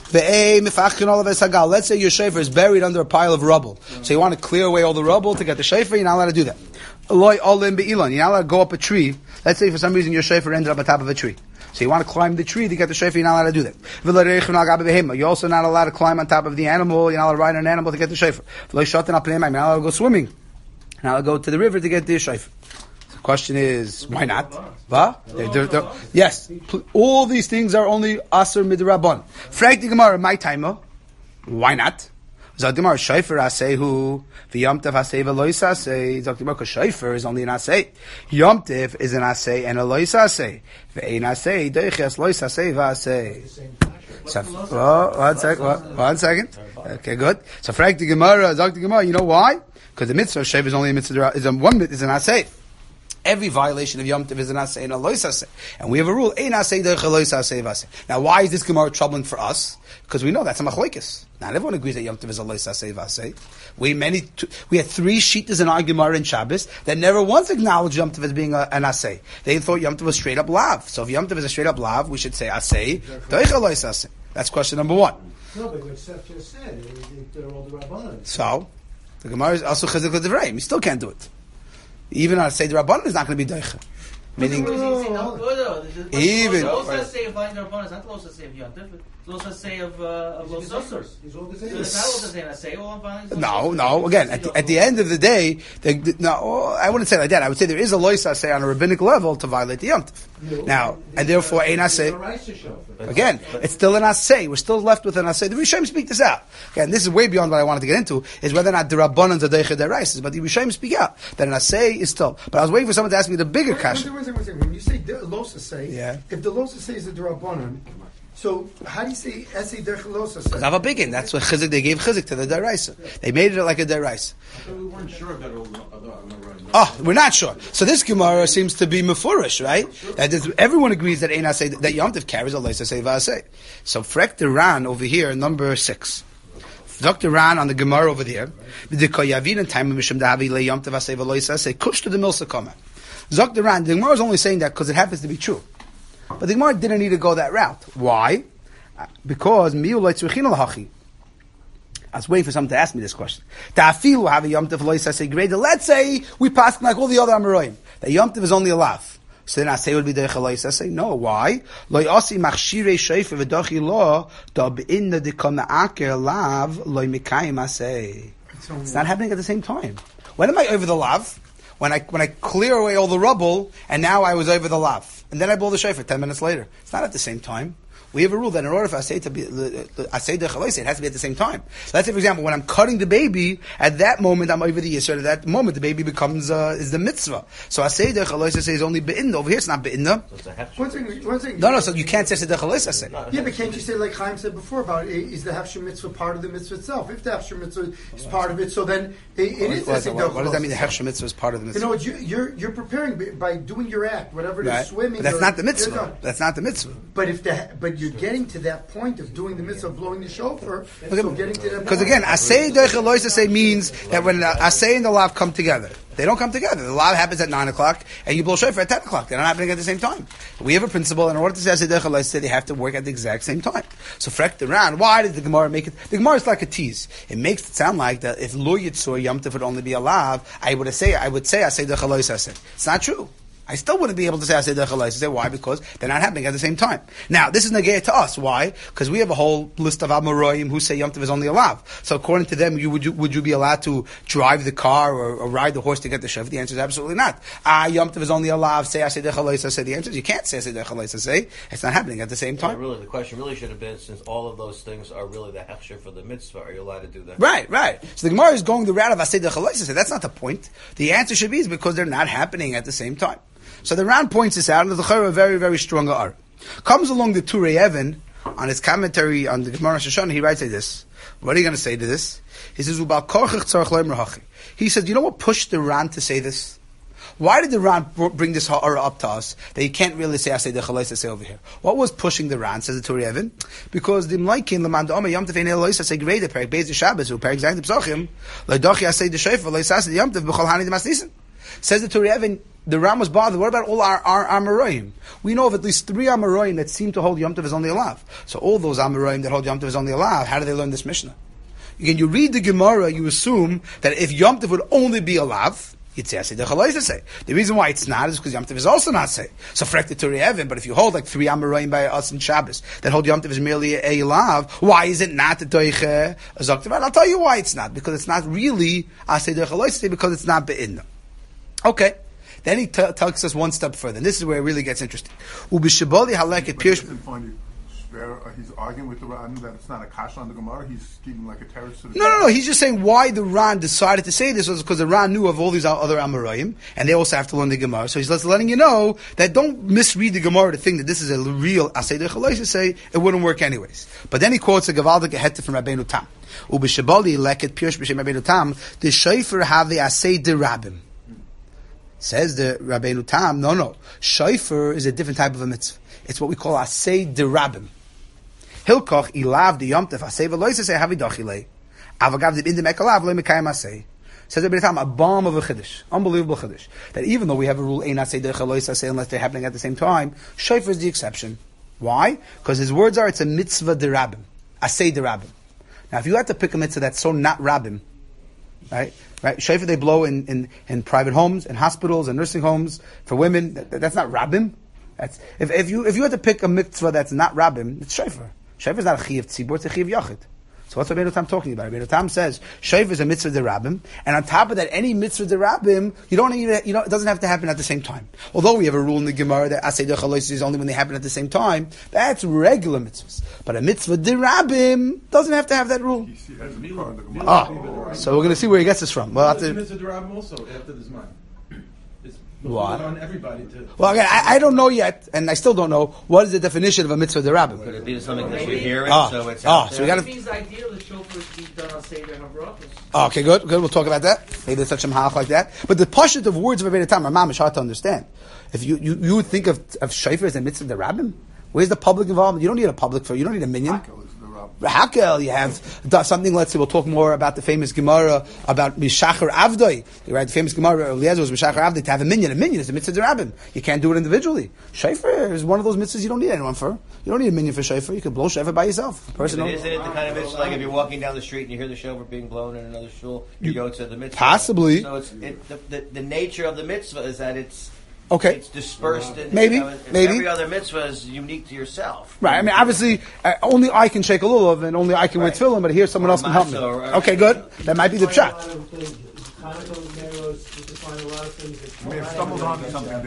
Let's say your shofar is buried under a pile of rubble, so you want to clear away all the rubble to get the shofar. You're not allowed to do that. Eloi olim be'ilan. You're not allowed to go up a tree. Let's say for some reason your shofar ended up on top of a tree. So you want to climb the tree to get the shofar, you're not allowed to do that. You're also not allowed to climb on top of the animal, you're not allowed to ride an animal to get the shofar. You're not allowed to go swimming. You're not allowed to go to the river to get the shofar. The question is, why not? Va? They're, they're, they're, yes. All these things are only Asr Midrabban. Frank the Gemara, my timer. Why not? Zagdimar Shofar Asehu, the Yom Tov Aseh Velois Aseh. Zagdimar because Shofar is only an Aseh. Yom Tov is an Aseh and a Lois Aseh. Ve'ein Aseh Deiches Lois Aseh V'Aseh. So, oh, one second. One, one second. Okay, good. So, Frank the Gemara, Zag the Gemara. You know why? Because the mitzvah of Shofar is only a mitzvah. Is a one is an Aseh. Every violation of Yom Tov is an Aseh and a Lois Aseh. And we have a rule, Ein Aseh Deiches Lois Aseh V'Aseh. Now, why is this Gemara troubling for us? Because we know that's a machlokes. Not everyone agrees that Yom Tov is a Lois Aseh V'Aseh. We many we had three shittas in our Gemara in Shabbos that never once acknowledged Yom Tov as being a, an Aseh. They thought Yom Tov was straight up lav. So if Yom Tov is a straight up lav, we should say Aseh Deiches Lois Aseh. That's question number one. No, but what Seth just said, they're all the Rabbanan. So the Gemara is also chizuk l'divrei. You still can't do it. Even on Aseh the Rabbanan is not going to be Deicha. Meaning, even. Losa say of Vayin Rabbanan is not Losa say of Yom Tov. Losa say of of Los Osers. No, no. Again, at the, at the end of the day, the, the, no, I wouldn't say like that. I would say there is a loisa say on a rabbinic level to violate the Yom Tov. Now, and therefore, ein aseh. Again, it's still an aseh. We're still left with an aseh. The Rishonim speak this out. Again, this is way beyond what I wanted to get into. Is whether or not the Rabbanans are deicha deraises, but the Rishonim speak out that an aseh is still. But I was waiting for someone to ask me the bigger question. When you say losa say, yeah. If the losa say is the Rabbanan. So how do you say Esei Derech Losa? Because I have a big in. That's what chizik they gave chizik to the deraisa. They made it like a deraisa. We weren't sure about it. Oh, we're not sure. So this Gemara seems to be mefurish, right? That is, everyone agrees that Ein Aseh, that Yom Tov carries a Lois Aseh V'Aseh. So Frek the Ran over here, number six. Doctor Ran on the Gemara over there. The Koyavin and time Mishum Dahavi Le Yom Tov Aseh V'Lois Aseh Kush to the Milsa Kama. Doctor Ran, the Gemara is only saying that because it happens to be true. But the Gemara didn't need to go that route. Why? Because miu lo tzrichin lahachi. I was waiting for someone to ask me this question. Ta'afilu have a Yom Tov lo yisasei greda. Let's say we pass like all the other Amoraim. That Yom Tov is only a lav. So then I say would be deicha lo yisasei. No, why? Lo yasi machshirei sheifer v'dochi lo da b'inna dekona aker lav lo mikayim asei. It's not happening at the same time. When am I over the lav? When I when I clear away all the rubble, and now I was over the lav. And then I blow the shofar ten minutes later. It's not at the same time. We have a rule that in order for Aseh to be Aseh Dechalois, it has to be at the same time. So let's say, for example, when I'm cutting the baby, at that moment I'm over the Yisr. At that moment, the baby becomes uh, is the mitzvah. So Aseh Dechalois is only be'inna. Over here, it's not be'inna. One thing, one thing. No, no. So you can't say Aseh Dechalois Aseh. Yeah, but can't you say like Chaim said before about is the Hefsher mitzvah part of the mitzvah itself? If the Hefsher mitzvah is part of it, so then it, it is what, Aseh what, what does that mean? The Dechalois. Hefsher mitzvah is part of the mitzvah. You know, you, you're you're preparing by- by doing your act, whatever it is, Right. swimming. But that's or- not the you're mitzvah. done. That's not the mitzvah. But if the but you're getting to that point of doing the mitzvah of blowing the shofar, so getting to that Because point. again, Aseh Dechalois Aseh means that when the Aseh and the lav come together. They don't come together. The lav happens at nine o'clock, and you blow shofar at ten o'clock. They're not happening at the same time. We have a principle, and in order to say Aseh Dechalois Aseh, they have to work at the exact same time. So frek the ran. Why did the Gemara make it? The Gemara is like a tease. It makes it sound like that if lo yitzur Yom Tov would only be a lav, I would say I would say Aseh Dechalois Aseh. It's not true. I still wouldn't be able to say Aseh Dechalois Aseh. Why? Because they're not happening at the same time. Now, this is negayah to us. Why? Because we have a whole list of Amoraim who say Yom Tov is only a lav. So according to them, you, would, you, would you be allowed to drive the car or, or ride the horse to get the shofar? The answer is absolutely not. Ah, Yom Tov is only a lav. Say Aseh Dechalois Aseh. The answer is you can't say Aseh Dechalois Aseh. It's not happening at the same Yeah, time. really, the question really should have been, since all of those things are really the hechsher for the mitzvah, are you allowed to do that? Right, right. So the Gemara is going the route of Aseh Dechalois Aseh. That's not the point. The answer should be is because they're not happening at the same time. So the Ran points this out, and the Chayra a very, very strong ar. Comes along the Turei Even on his commentary on the Gemara Rosh Hashanah. He writes like this. What are you going to say to this? He says, "Ubal korchach tzarich lo imar hachi." He says, "You know what pushed the Ran to say this? Why did the Ran bring this ha'ara up to us that you can't really say Aseh Dechalois Aseh over here? What was pushing the Ran?" Says the Turei Even, because the Mlaikin Laman Da'omer Yom Tov Ein Elois Aseh Greda Perek Beis Shabbos who Perek Zayin Psachim Leidachi Aseh Deshayfer Leisas Yom Tov B'Chol Hani Demasnisin. Says the Turei Even, the Ram was bothered. What about all our, our Amoraim? We know of at least three Amoraim that seem to hold Yom Tov as only a lav. So all those Amoraim that hold Yom Tov as only a lav, how do they learn this Mishnah? Again, you read the Gemara, you assume that if Yom Tov would only be a lav, You'd say Asay Dechaloisa say. The reason why it's not is because Yom Tov is also not say. So Frekta Turi Evin, but if you hold like three Amoraim by us in Shabbos, that hold Yom Tov is merely a lav, why is it not a Doiche Zoktav? I'll tell you why it's not. Because it's not really Asay Dechaloisa say, because it's not Be'inna. Okay. Then he t- takes us one step further. And this is where it really gets interesting. Ubishabali haleket pirsh. He's arguing with the Ran that it's not a kasha on the Gemara. He's giving like a terrorist to the No, no, no. He's just saying why the Ran decided to say this was because the Ran knew of all these other Amoraim, and they also have to learn the Gemara. So he's just letting you know that don't misread the Gemara to think that this is a real Asay Dechaloisa to say it wouldn't work anyways. But then he quotes a Gavaldik Heta from Rabbeinu Tam. Ubishabali leket pirsh b'shem Rabbeinu Tam. The Shayfer have the Asay derabim. Says the Rabbeinu Tam, no, no. Shayfer is a different type of a mitzvah. It's what we call Asay derabim. Hilkoch ilav the yomtev asay v'loisa say havidachile. Avagav the in the mekalav lo mekayim asay. Says Rabbeinu Tam, a bomb of a chiddush, unbelievable chiddush. That even though we have a rule ein asay derechaloisa say unless they're happening at the same time, shayfer is the exception. Why? Because his words are it's a mitzvah derabim, asay derabim. Now, if you had to pick a mitzvah that's so not rabbim, right? Right, shayfer they blow in, in, in private homes, in hospitals, and nursing homes for women. That, that's not rabbim. That's if, if you if you had to pick a mitzvah that's not rabbim, it's shayfer. Shayfer is not a chiv tzibur; it's a chiv yachid. So what's Rabbeinu Tam talking about? Rabbeinu Tam says shayfer is a mitzvah derabim, and on top of that, any mitzvah derabim, you don't even you know it doesn't have to happen at the same time. Although we have a rule in the Gemara that asay dechalois is only when they happen at the same time. That's regular mitzvahs, but a mitzvah derabim doesn't have to have that rule. Ah, so we're going to see where he gets this from. Well, after mitzvah derabim also after this month. What? On everybody to well, again, I, I don't know yet, and I still don't know what is the definition of a mitzvah derabim. Could it be something that you hear it, Ah, so it's ah, out so we there? got It means the idea of the shofar be done on Seder HaBrachos. Oh, okay, good, good. We'll talk about that. Maybe there's such a halach like that. But the pashut of words of Rabbeinu Tam are mamish hard to understand. If you, you, you would think of, of shayfer as a mitzvah derabim, where's the public involvement? You don't need a public for. You don't need a minion. Hakel, you have something. Let's say we'll talk more about the famous Gemara about Mishachar Avdoi. Right, the famous Gemara Eliezer was Mishachar Avdoi to have a minion. A minion is a mitzvah derabim. You can't do it individually. Shayfer is one of those mitzvahs you don't need anyone for. You don't need a minion for shayfer. You can blow shayfer by yourself. Personal. Isn't it the kind of mitzvah like if you're walking down the street and you hear the shofar being blown in another shul, you, you go to the mitzvah? Possibly. So it's it, the, the the nature of the mitzvah is that it's. Okay. It's dispersed. In, maybe, you know, maybe. Every other mitzvah is unique to yourself. Right. I mean, obviously, uh, only I can shake a lulav, and only I can Right. wear tefillin. But here, someone else can help me. Okay, good. That might be the pshat. You may have stumbled onto something,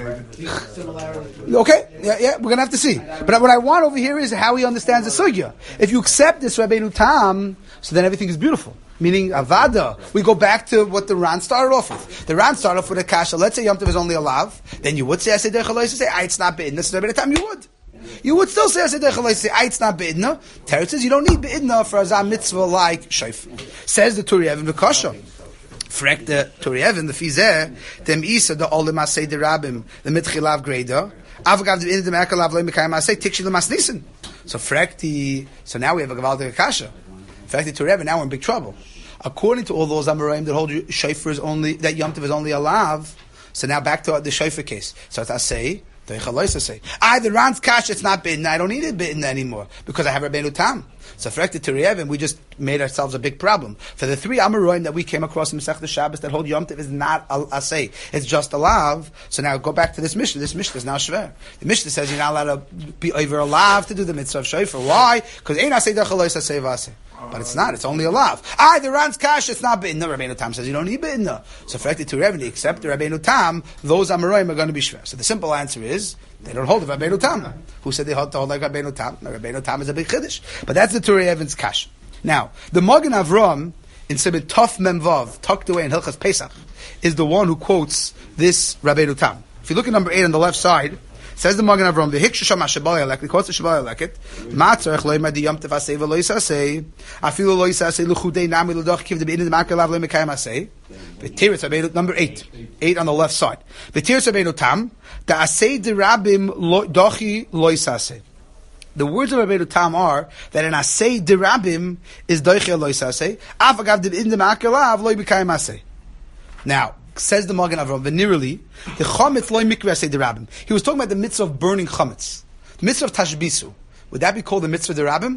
David. Okay, yeah, yeah, we're gonna have to see. But what I want over here is how he understands the sugya. If you accept this Rabbeinu Tam, so then everything is beautiful. Meaning avada. We go back to what the Ran started off with. The Ran started off with a kasha. Let's say Yom Tov is only a lav. Then you would say Asay Dechaloisa. Say, ah, it's not beidna. This is Rabbeinu Tam. You would. You would still say Asay Dechaloisa. Say, ah, it's not beidna. Teretz says you don't need beidna for a zam mitzvah like shayf. Says the Turi Evin the kasha. Frek the Turi Evin the fizeh dem isa the olim Asay derabim the mitchilav greda. Avagav the in the merkalav le mekayim Asay tikshi le masnisin. So frek the. So now we have a gavaldik kasha. In fact, the Turi Evin, now we're in big trouble. According to all those Amoraim that hold you, shayfer is only, that Yom Tov is only a lav, so now back to the shayfer case. So it's Asay, the Echaloisa say, I, the Ran's Kash, it's not bitten, I don't need it bitten anymore, because I have Rabbeinu Tam. So for the Turi Evin, we just made ourselves a big problem. For the three Amoraim that we came across in Masech the Shabbos that hold Yom Tov is not a Asay, it's just a lav. So now go back to this Mishnah. This Mishnah is now Shver. The Mishnah says you're not allowed to be over a lav to do the mitzvah of shayfer. Why? Because ain't Asay Dechaloisa Asay Vasay. But it's not. It's only a lav. Ah, the Ran's Kash, it's not bitten. No, Rabbeinu Tam says you don't need bitten. So for the Turi Evin, except the Rabbeinu Tam, those Amoraim are going to be Shver. So the simple answer is, they don't hold the Rabbeinu Tam. Who said they hold to hold like Rabbeinu Tam? No, Rabbeinu Tam is a big chiddush. But that's the Turi Evin's Kash. Now, the Magen Avram, in Sibit Tov Memvav, tucked away in Hilchas Pesach, is the one who quotes this Rabbeinu Tam. If you look at number eight on the left side, says the Magen Avram, the Hiksha Shama Shabbai Alek, he quotes the Shabbai Aleket, Matzarech loy madi yom tev asay v'lo yisasay, afilu lo yisasay l'chudei nami l'doch kiv de'be'inin de'makar lav lo mekayim asay, v'tiritz Rabbeinu, number eight, eight on the left side, v'tiritz Rabbeinu Tam, da'asay derabim dochi lo yisasay. The words of Rabbeinu Tam are that an asay derabim is dochi lo yisasay, afagav de'be'inin de'makar lav lo mekayim asay. Now, says the Magen Avram, venerally, the chametz loy mikveh asay derabim. He was talking about the mitzvah of burning chametz. The mitzvah of tashbisu. Would that be called the mitzvah derabim?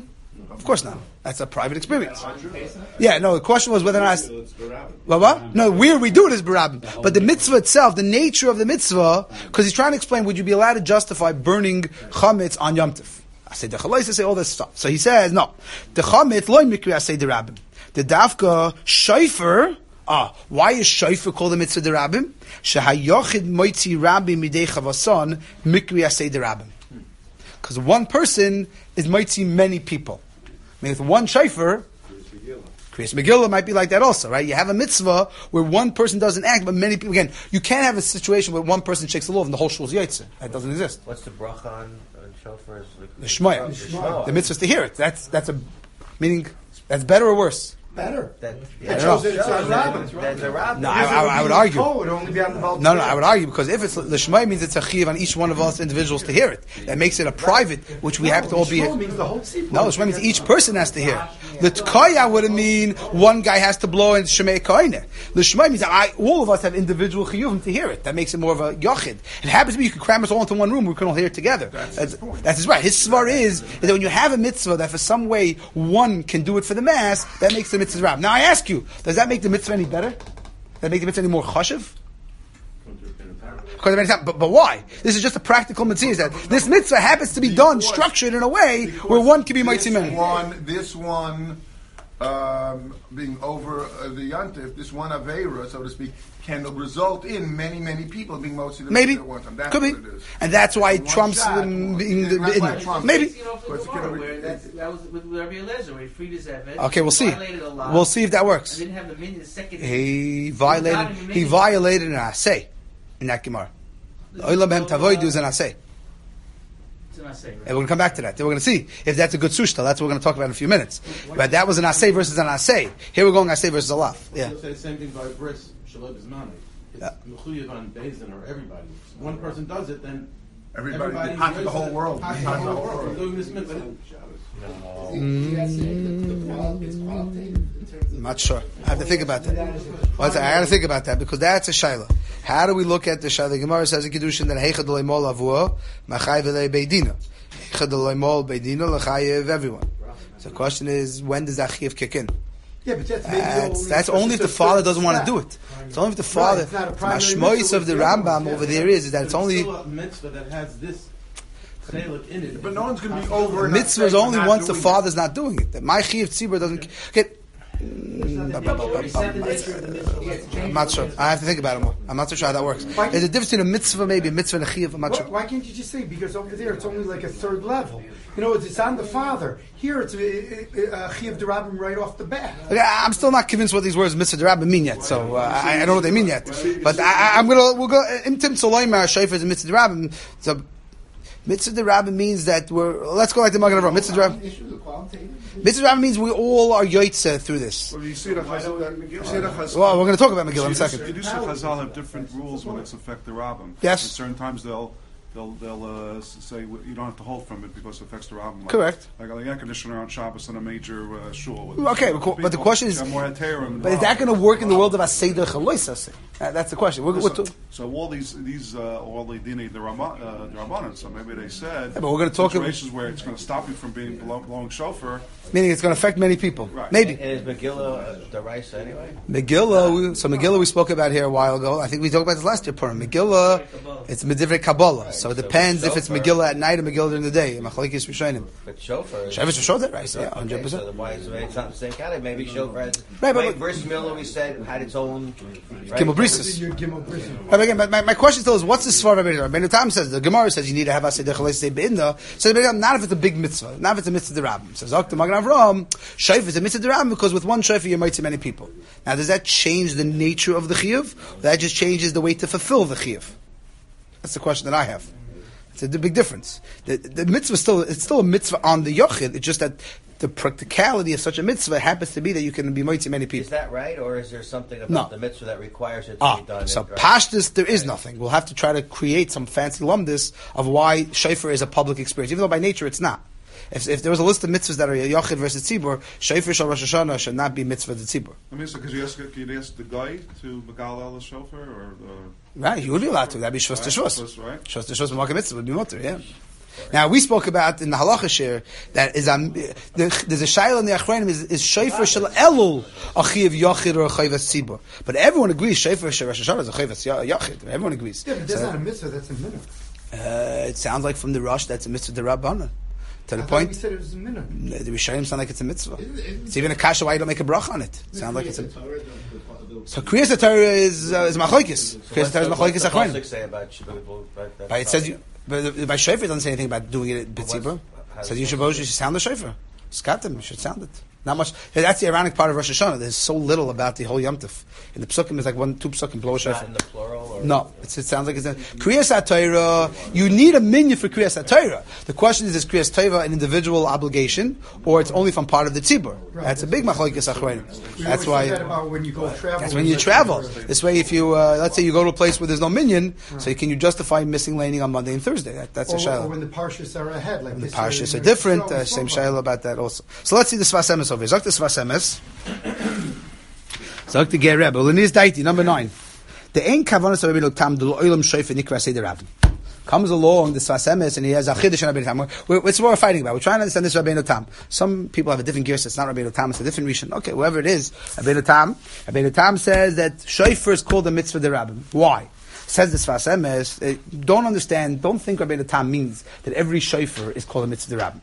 Of course not. That's a private experience. Yeah, no, the question was whether or not... It's Barabba. Well, what? No, where we do it is barabim. But the mitzvah itself, the nature of the mitzvah, because he's trying to explain, would you be allowed to justify burning chametz on Yom Tov? I say the chalais, I say all this stuff. So he says, no. The chametz, loy mikri, I say the rabbim. The dafka, shayfer, ah, why is shayfer called the mitzvah the rabbim? Shehayochid moitzi rabbi midei chavason, mikri, I say the rabbim. Because one person is moitzi many people. I mean, with one shayfer, Kriyas Megillah might be like that also, right? You have a mitzvah where one person doesn't act, but many people, again, you can't have a situation where one person shakes the law and the whole shul's yaitzer. That doesn't exist. What's the bracha on, on shofar? The shmaya. The mitzvah is to hear it. That's, that's a, meaning, that's better or worse? Better. That, It shows that it's on rabbin. That's a rabbin. No, I, I, I would argue. Oh, it would only be on the No, no, I would argue because if it's the shmaya means it's a chiv on each one of us individuals to hear it. That makes it a private, which we have to all be. No, means the whole tzibur. No, shmaya means each person has to hear. The tkaya would mean one guy has to blow and shmei koine. The shmaya means that I, all of us have individual chiyuvim to hear it. That makes it more of a yochid. It happens to be you can cram us all into one room. We can all hear it together. That's, that's, that's his right. His svar is, is that when you have a mitzvah that for some way one can do it for the mass, that makes the mitzvah rab. Now I ask you, does that make the mitzvah any better? Does that make the mitzvah any more chashiv? But, but why? This is just a practical mitzvah. Is that this mitzvah happens to be done, structured in a way where one can be mighty many. One, this one um, being over uh, the yantif, this one aveira, so to speak, can result in many, many people being mostly the Maybe. at one time. That's Could be. what it is. And that's why it One trumps shot, them being the, that's why it the trumps maybe. it. You know, But it's Gemara, gonna be- where that, that was with Rabbi Eliezer, where he freed his Eved. Okay, we'll see. Violated Allah, We'll see if that works. And didn't have the minyan the second. He violated. Not even He minyan. violated an asay in that gemara. Olam behem tavoidu is an asay. It's an assay, right? And we're going to come back to that. Then we're going to see if that's a good sushta. That's what we're going to talk about in a few minutes. But that was an asay versus an asay. Here we're going asay versus alaf. Yeah. You'll say the same thing by bris, shalom bismani. It's mechuyev on Bezdin or everybody. If one person does it, then Everybody, everybody's half of the raised whole it. world. Half of the whole world. We're doing this mitzvah. I'm not sure. I have to think about that. Well, I got to think about that because that's a shaila. How do we look at the shaila? The Gemara says in Kiddushin that heichad loy mol avua machay v'lei beidina. Heichad loy mol beidina l'chayev everyone. So the question is, when does that chiyuv kick in? Yeah, but that's maybe That's, only that's only if the father doesn't want to do it. it. It's only if the father. it's not a The primary mashmois mitzvah of the with the other Rambam ones, over yeah. there is, is that it's But only still a mitzvah that has this chalik in it. But no one's going to be over. and mitzvah is upset only for not once the doing father's not doing it. That my chiyuv tzibur doesn't. Okay. I'm not sure. I have to think about it more. I'm not so sure how that works. There's a difference between a mitzvah, maybe a mitzvah and a chiyuv. I'm not Why, sure. why can't you just say, because over there it's only like a third level? You know, it's, it's on the father. Here it's a, a, a chiyuv derabim right off the bat. Okay, I'm still not convinced what these words mitzvah derabim mean yet. So uh, I, I don't know what they mean yet. But I, I, I'm gonna we'll go imtim solaymer shayfer is a mitzvah derabim. So mitzvah derabim means that we're. Let's go like the Magen Avraham. Mitzvah derabim. Mitzvah derabim means we all are yotzeh through this. Well, you see the Chazal. You see the Chazal. Well, we're going to talk about Megillah in a second. Kedusha Chazal have different rules when it's affect the rabbim. Yes. At certain times they'll they'll they'll uh, s- say w- you don't have to hold from it because it affects the rabbim. Like, Correct. Like a air conditioner on Shabbos in a major uh, shul. with Okay, people, but the question is- you have more heterim But is that involved. going to work in the world of aseder chalois? Uh, That's the question. We're, we're So, to, so all these these uh, all the dinei the Rabban- uh, the rabbanon. So maybe they said. Yeah, but we're gonna talk about- situations where it's going to stop you from being blow, blowing shofar. meaning it's going to affect many people. Right. Maybe. And is Megillah uh, deraisa anyway? Megillah, we, so Megillah we spoke about here a while ago. I think we talked about this last year, Purim. Megillah, it's Medivrei Kabbalah. So it So depends if it's shofar- Megillah at night or Megillah during the day. Machlokes Rishonim. But shofar is... Shofar is shofar, right? Yeah, one hundred Okay, so percent. then why is it it's not the same category? Maybe shofar has... Right, but- Right, Bris Miller, we said, had its own... Right? Gimel Brises. Your Gimel Bris. But again, but my, my question still is, what's the svar of Rabbeinu? Rabbeinu Tam says, the Gemara says you need to have aseder chalois be'inda. So not if it's a big mitzvah, not if it's a mitzvah derabim. So Zok the Magen Avraham, shayf is a mitzvah derabim because with one shayf you might see many people. Now does that change the nature of the chiyuv? Or that just changes the way to fulfill the chiyuv? That's the question that I have. It's a big difference. The, the mitzvah is still, it's still a mitzvah on the yochid. It's just that the practicality of such a mitzvah happens to be that you can be mighty many people. Is that right, or is there something about No. the mitzvah that requires it to Ah, be done? so in- right? pashtus, there is nothing. We'll have to try to create some fancy lumdis of why shofar is a public experience, even though by nature it's not. If, if there was a list of mitzvahs that are yochid versus tzibur, shofar shal Rosh Hashanah should not be mitzvah to tzibur. I mean, so because you ask, can you ask the guy to begal el shofar or the Right, you would be allowed to. That'd be shvus to right? shvus. Shvus, right? Shvus to shvus, b'malka mitzvah would be mutter, yeah. Now we spoke about in the halacha share that is um, the, there's a shayla in the achronim is, is shayfer shel elul achiv yachid or a chayvas tzibur, but everyone agrees shayfer shel Rosh Hashanah is a chayvas yachid. Everyone agrees. Yeah, but that's So, not a mitzvah. That's a minhag. uh, it sounds like from the Rosh that's a mitzvah d'Rabbanan. To the I thought point, we said it was a minhag. the Rishonim sound like it's a mitzvah. Isn't- isn't- It's even a kasha why you don't make a bracha on it. It sounds like it's a. Torah, the- the- the- So Kriyas Torah is uh, is machlokes. Kriyas Torah is What's machlokes the achronim. pasuk say about Shabbat? But that's But it says you, but by shofar it doesn't say anything about doing it at But B'tzibur. what's- It says you should, you should sound the shofar. Skatim, you should sound it. Not much. That's the ironic part of Rosh Hashanah. There's so little about the whole Yom Tov. In the psukim, it's like one, two psukim blow a not shofar. in the plural. Or No, it's, it sounds like it's a Kriyas HaTorah. You need a minyan for Kriyas HaTorah. The question is: is Kriyas Torah an individual obligation, or it's only from part of the tzibur? Right. That's a big machlokes achronim. We That's always why. say that about when you go travel. That's when you travel. This way, if you uh, let's say you go to a place where there's no minyan, so can you justify missing laning on Monday and Thursday? That, that's or, a or shayla. when the parshas are ahead, like The this parshas year, are different. so Uh, we same spoke about shayla about that also. So let's see the Sfas Emes over here. Zok the Sfas Emes. Zok the Ger Rebbe. L'nis Daiti, number nine. The ein kavanas of Rabbeinu Tam del oilam shoyfer nikra seder Rabbim. Comes along the Sfas Emes and he has a chiddush in Rabbeinu Tam. We're- It's what we're fighting about. We're trying to understand this Rabbeinu Tam. Some people have a different gear. So it's not Rabbeinu Tam. It's a different rishon. Okay, whoever it is, Rabbeinu Tam. Rabbeinu Tam says that shoyfer is called a mitzvah de Rabbim. Why? Says the Sfas Emes. uh, Don't understand. Don't think Rabbeinu Tam means that every shoyfer is called a mitzvah de Rabbim.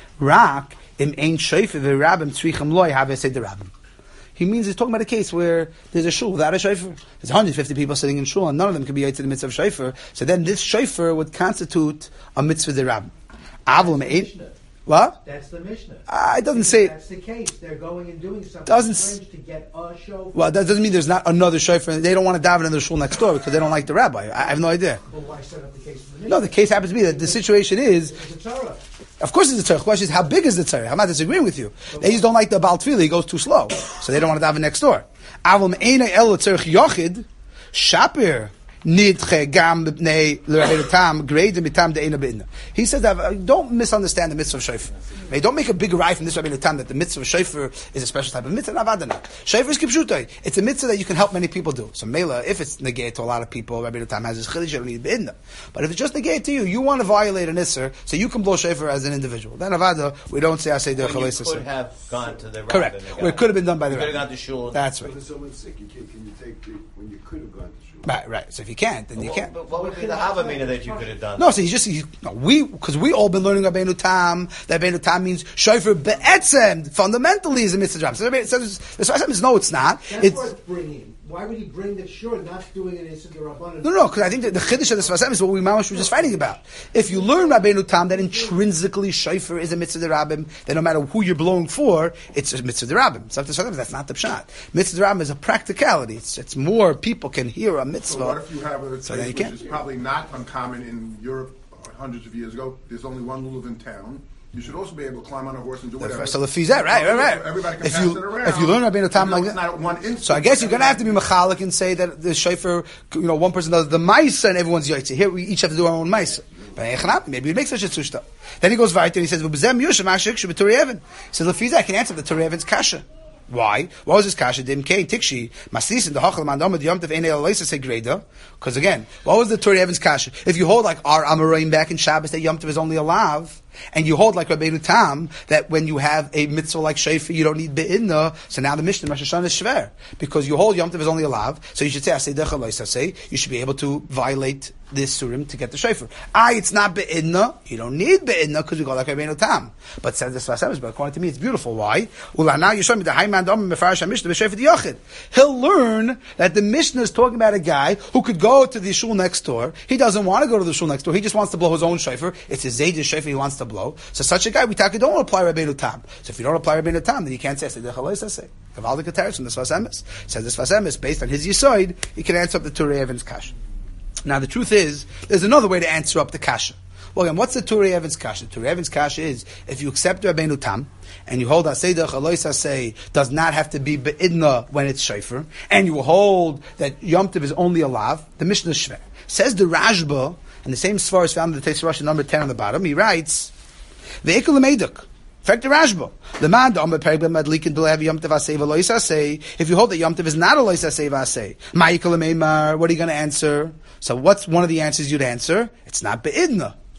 Rak im ein shoyfer ve Rabbim tzricham loy have seder Rabbim. He means he's talking about a case where there's a shul without a shofar. There's one hundred fifty people sitting in shul, and none of them can be yet to the mitzvah of shofar. So then this shofar would constitute a mitzvah de Rabbim. Avol me'ein. What? That's the Mishnah. Uh, it doesn't say. That's the case. They're going and doing something Doesn't s- strange to get a show. Well, that doesn't mean there's not another shofar. They don't want to daven in the shul next door because they don't like the rabbi. I I have no idea. Well, why set up the case for the Mishnah? No, the case happens to be that the situation is. It's a Torah. Of course, it's a tzarech. The question is, how big is the tzarech? I'm not disagreeing with you. They just don't like the Baal Tefillah. He goes too slow, so they don't want to daven next door. Avol me'enei el tzarech yochid shapir nidche gam b'nei l'Rabbeinu Tam greidim mitam de'ena b'inna. He says that uh, don't misunderstand the mitzvah of shofar. May don't make a big rai from this Rabbeinu Tam that the mitzvah of shofar is a special type of mitzvah. Navadana. Shofar is kipshutai. It's a mitzvah that you can help many people do. So mela, if it's negate to a lot of people, Rabbeinu Tam has his chiddush. You don't need b'inna. But if it's just negate to you, you want to violate an isser, so you can blow shofar as an individual. Then avada, we don't say asay der When you chalais could have gone to the Correct. rabbi and Well, it could have been done by the You could have rabbi. gone to shul. That's But right. if someone's sick, you can, can you take the, when you could have gone to shul? Right, right. So if you can't, then you Well, can't. but what would be the havamina that you could have done? No, so you just you, no, we because we all been learning Rabbeinu Tam. That Rabbeinu Tam means shofar be'etzem. Fundamentally, is a mitzvah job. So Rabbeinu says the Sfas Emes is no, it's not. That's It's worth bringing. Why would he bring that? Sure, not doing it in Rabbanan. no, no, because I think that the chiddush of the Sfas Emes is what we mamash were just fighting about. If you learn Rabbeinu Tam that intrinsically shofar is a mitzvah rabbim, then no matter who you're blowing for, it's a mitzvah rabbim. So the Sfas Emes, that's not the pshat. Mitzvah rabbim is a practicality. It's it's more people can hear a mitzvah. So what if you have a So place then you which can't. is probably not uncommon in Europe hundreds of years ago? There's only one lulav in town. You should also be able to climb on a horse and do whatever. So the fees right, right, right. Everybody can If pass you it around. if you learn Rabbeinu Tam You know, like it's that, not one instance. so I guess you're going to have to be mechalik and say that the shofar, you know, one person does the ma'isa and everyone's yaitze. Here we each have to do our own ma'isa. But echanam, maybe it makes such a tzushta. Then he goes weiter and he says, "V'b'zem yushem ashik sheb'Torah Even." He says, "Lefiza, I can answer the Torah Even's kasha." Why? What was his kasha? Dim kain tikshi maslis in the hachal mandam the yomtiv enei aloisa say greda. Because again, what was the Torah Even's kasha? If you hold like our Amoraim back in Shabbos that yomtiv is only a lav, and you hold like Rabbeinu Tam that when you have a mitzvah like shofar you don't need be'inna. So now the Mishnah Rosh Hashanah is shver because you hold yomtiv is only a lav. So you should say asay decha loisa say you should be able to violate this surim to get the shofar. Ah, it's not be'inna. You don't need be'inna because you go like Rabbeinu Tam. But says the Sfas Emes, but according to me, it's beautiful. Why? Now you show me the Hayman Dom Mefarash Mishnah b'Shofar Yochid. He'll learn that the Mishnah is talking about a guy who could go to the shul next door. He doesn't want to go to the shul next door. He just wants to blow his own shofar. It's his zaydish shofar he wants to blow. So such a guy, we talk, don't apply Rabbeinu Tam. So if you don't apply Rabbeinu Tam, then you can't say Sedech Alois Aseh. Gavaldik Ataris from the Sfas Emes. Says the Sfas Emes, based on his yisoid, he can answer up the Torah Evan's kasha. Now the truth is, there's another way to answer up the kasha. Well, again, what's the Torah Evan's kasha? Torah Evan's kasha is, if you accept Rabbeinu Tam, and you hold Asedach Alois Aseh does not have to be Be'idna when it's shofar, and you hold that Yom Tov is only a lav, the Mishnah is shver. Says the Rashba, and the same svar is found in the Teis Rosh number ten on the bottom, he writes, Ve'ekul Meiduk. In fact, the Rashba, the man the Omer Perek Madlikin B'Lev Yom Tov Aseh V'Lois Aseh. If you hold that Yom Tov is not a Lois Aseh V'Aseh, Ma'ikul Meimar. What are you going to answer? So, what's one of the answers you'd answer? It's not Be'idna.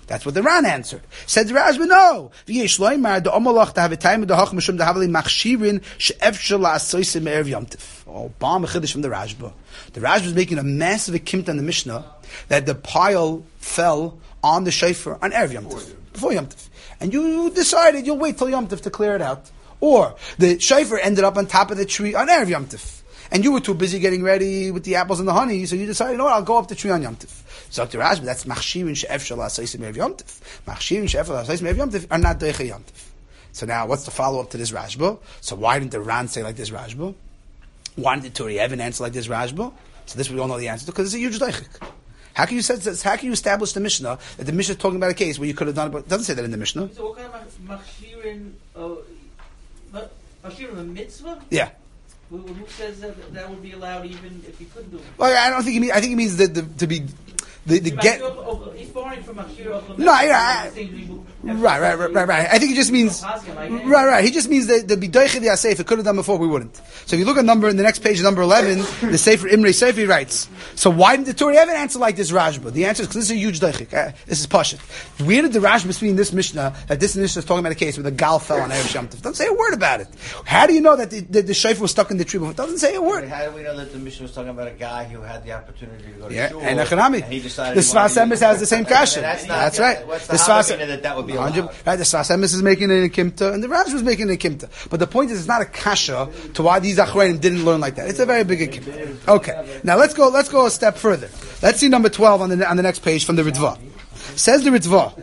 That's what the Ran answered. Said the Rashba, no. V'yesh loymar, the omalach, to have a time of the hach, mishum, the havali machshirin, she'efshel la'asoyse me'erev Yom Tov. Oh, bam, a chiddush from the Rashba. The Rashba is making a massive kimta in the Mishnah, that the pile fell on the shofar on Erev Yom Tov, before Yom Tov. And you decided you'll wait till Yom Tov to clear it out. Or the shofar ended up on top of the tree on Erev Yom Tov. And you were too busy getting ready with the apples and the honey, so you decided, you know what, I'll go up the tree on Yom Tov. So Doctor Rashba, that's machshirin she'ef shel ha'asayis me'erev Yom Tov. Machshirin she'ef shel ha'asayis me'erev Yom Tov are not doiche Yom Tov. So now, what's the follow-up to this Rashba? So why didn't the Ran say like this Rashba? Why didn't the Turi Evan answer like this Rashba? So this we all know the answer to, because it's a huge doichik. How can you say, how can you establish the Mishnah that the Mishnah is talking about a case where you could have done it, but it doesn't say that in the Mishnah? So what kind of machshirin, uh, machshirin the mitzvah? Yeah. Who, who says that that would be allowed even if you couldn't do it? Well, I don't think he means. I think he means the, the, to be the, the get. He's borrowing from machshir. No, I, I, right, right, right, right, right. I think he just means. Right, right. He just means that the bidayche the asay. If it could have done before, we wouldn't. So if you look at number in the next page, number eleven, the Sefer Imrei Sefer writes. So why didn't the Torah ever answer like this Rashba? The answer is because this is a huge daychik. Uh, this is pashut. Where did the Rashba speak in this Mishnah that this Mishnah is talking about a case where the gal fell on Erev Yom Tov? Doesn't say a word about it. How do you know that the, the, the shayfa was stuck in the tree before? It doesn't say a word. How do we know that the Mishnah was talking about a guy who had the opportunity to go to yeah, shul? and Echanami. And he decided the Sfas Emes has the same kasha. That's, that's right. What's the, the Sfas that that would be allowed? Right, the Sfas Emes is making it in Kimta, and the Rav was making it in Kimta. But the point is, it's not a kasha to why these Achreinim didn't learn like that. It's a very big Kimta. Okay, now let's go. Let's go a step further. Let's see number twelve on the on the next page from the Ritva. Says the Ritva.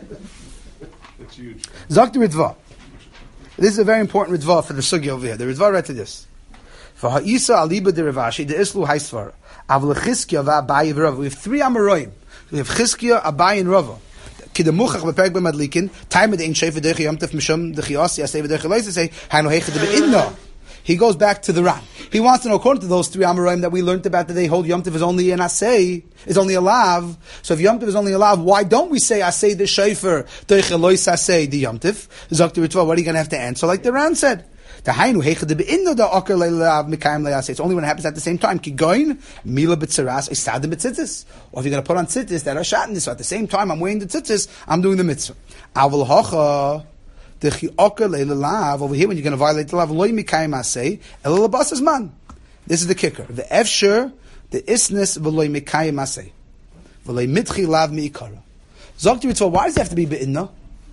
It's huge. Zok the Ritva. This is a very important Ritva for the Sugya over here. The Ritva read to this. For Ha'isa aliba de Ravashi de Islu Haisvar. Avle Chizkiya va'Abaye v'Rava. We have three Amoraim. We have Chizkiya, Abaye, and Rava. Kidemuchach beperk b'madlikin. Time of the Ein Shefer Deiche Yom Tov Mishum Dechiasi Asay v'Deiche Loisa say Hanu Heicha de Be'idna. He goes back to the Ran. He wants to know, according to those three Amoraim that we learned about, that they hold Yom Tov is only an Asay, is only a lav. So if Yom Tov is only a lav, why don't we say Asay the Shefer Deiche Loisa Asay the Yom Tov? Zok the Ritva, what are you going to have to answer? Like the Ran said. The Hainu Heicha de Be'idna the Oker le'lav Mikayim le'asay. It's only when it happens at the same time. Ki goin mila b'tzeras isadim b'tzitzis. Or if you're going to put on tzitzis that are shatnez, so at the same time I'm wearing the tzitzis, I'm doing the mitzvah. Avol hocha the chi oker le'lav. Over here, when you're going to violate the lav, loy mikayim asay el labasas man. This is the kicker. The efsher the isnes v'loy mikayim asay v'loy mitchi lav miikara. Zok to Ritva, why does it have to be be'idna?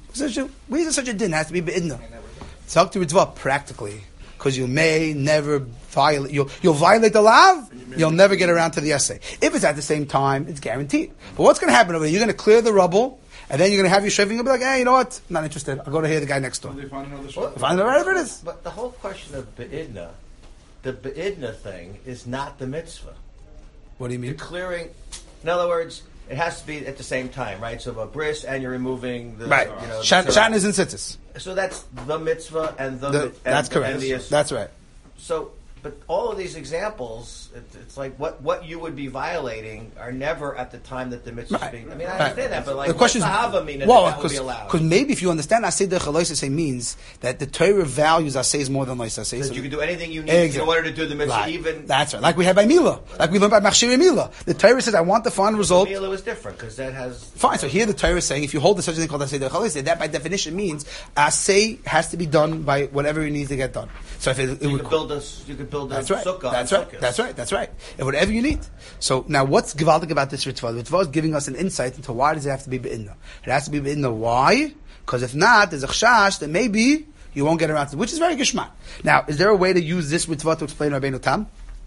Why is it such a din? It has to be be'idna. Talk to Ritva practically, because you may never violate. You'll, you'll violate the lav. You'll never get around to the essay. If it's at the same time, it's guaranteed. But what's going to happen over there? You're going to clear the rubble, and then you're going to have your shaving. You'll be like, hey, you know what? I'm not interested. I'll go to hear the guy next door. They find another Well, Find whatever it is. But the whole question of be'idna, the be'idna thing is not the mitzvah. What do you You're mean? clearing. In other words, it has to be at the same time, right? So a bris, and you're removing the Right. You know, Shan, the Shan is in tzitzis. So that's the mitzvah and the. The- and, that's correct. And the, That's right. So, but all of these examples, it, it's like what, what you would be violating are never at the time that the mitzvah is Right. being. I mean, I Right. understand that, but like, The question what's is, the hava mean that well, that would be allowed? because maybe if you understand Asay Deiche Loisa say means that the Torah values Asay is more than Loisa Asay. That you can do anything you need Exactly. in order to do the mitzvah, Right. even. That's right. Like we have by Mila. Like we learned by Machshir Mila. The Torah says, I want the final result. Mila was different because that has. Fine. So here the Torah is saying, if you hold such a thing called Asay Deiche Loisa, that by definition means Asay has to be done by whatever it needs to get done. So if it, it You would could build a. You could build a That's right. sukkah. That's on right. sukkahs. That's right. That's right. And whatever you need. So now, what's gewaltig about this Ritva? The Ritva is giving us an insight into why does it have to be be'idna. It has to be be'idna. Why? Because if not, there's a chashash that maybe you won't get around to it, which is very gishmak. Now, is there a way to use this Ritva to explain Rabbeinu Tam?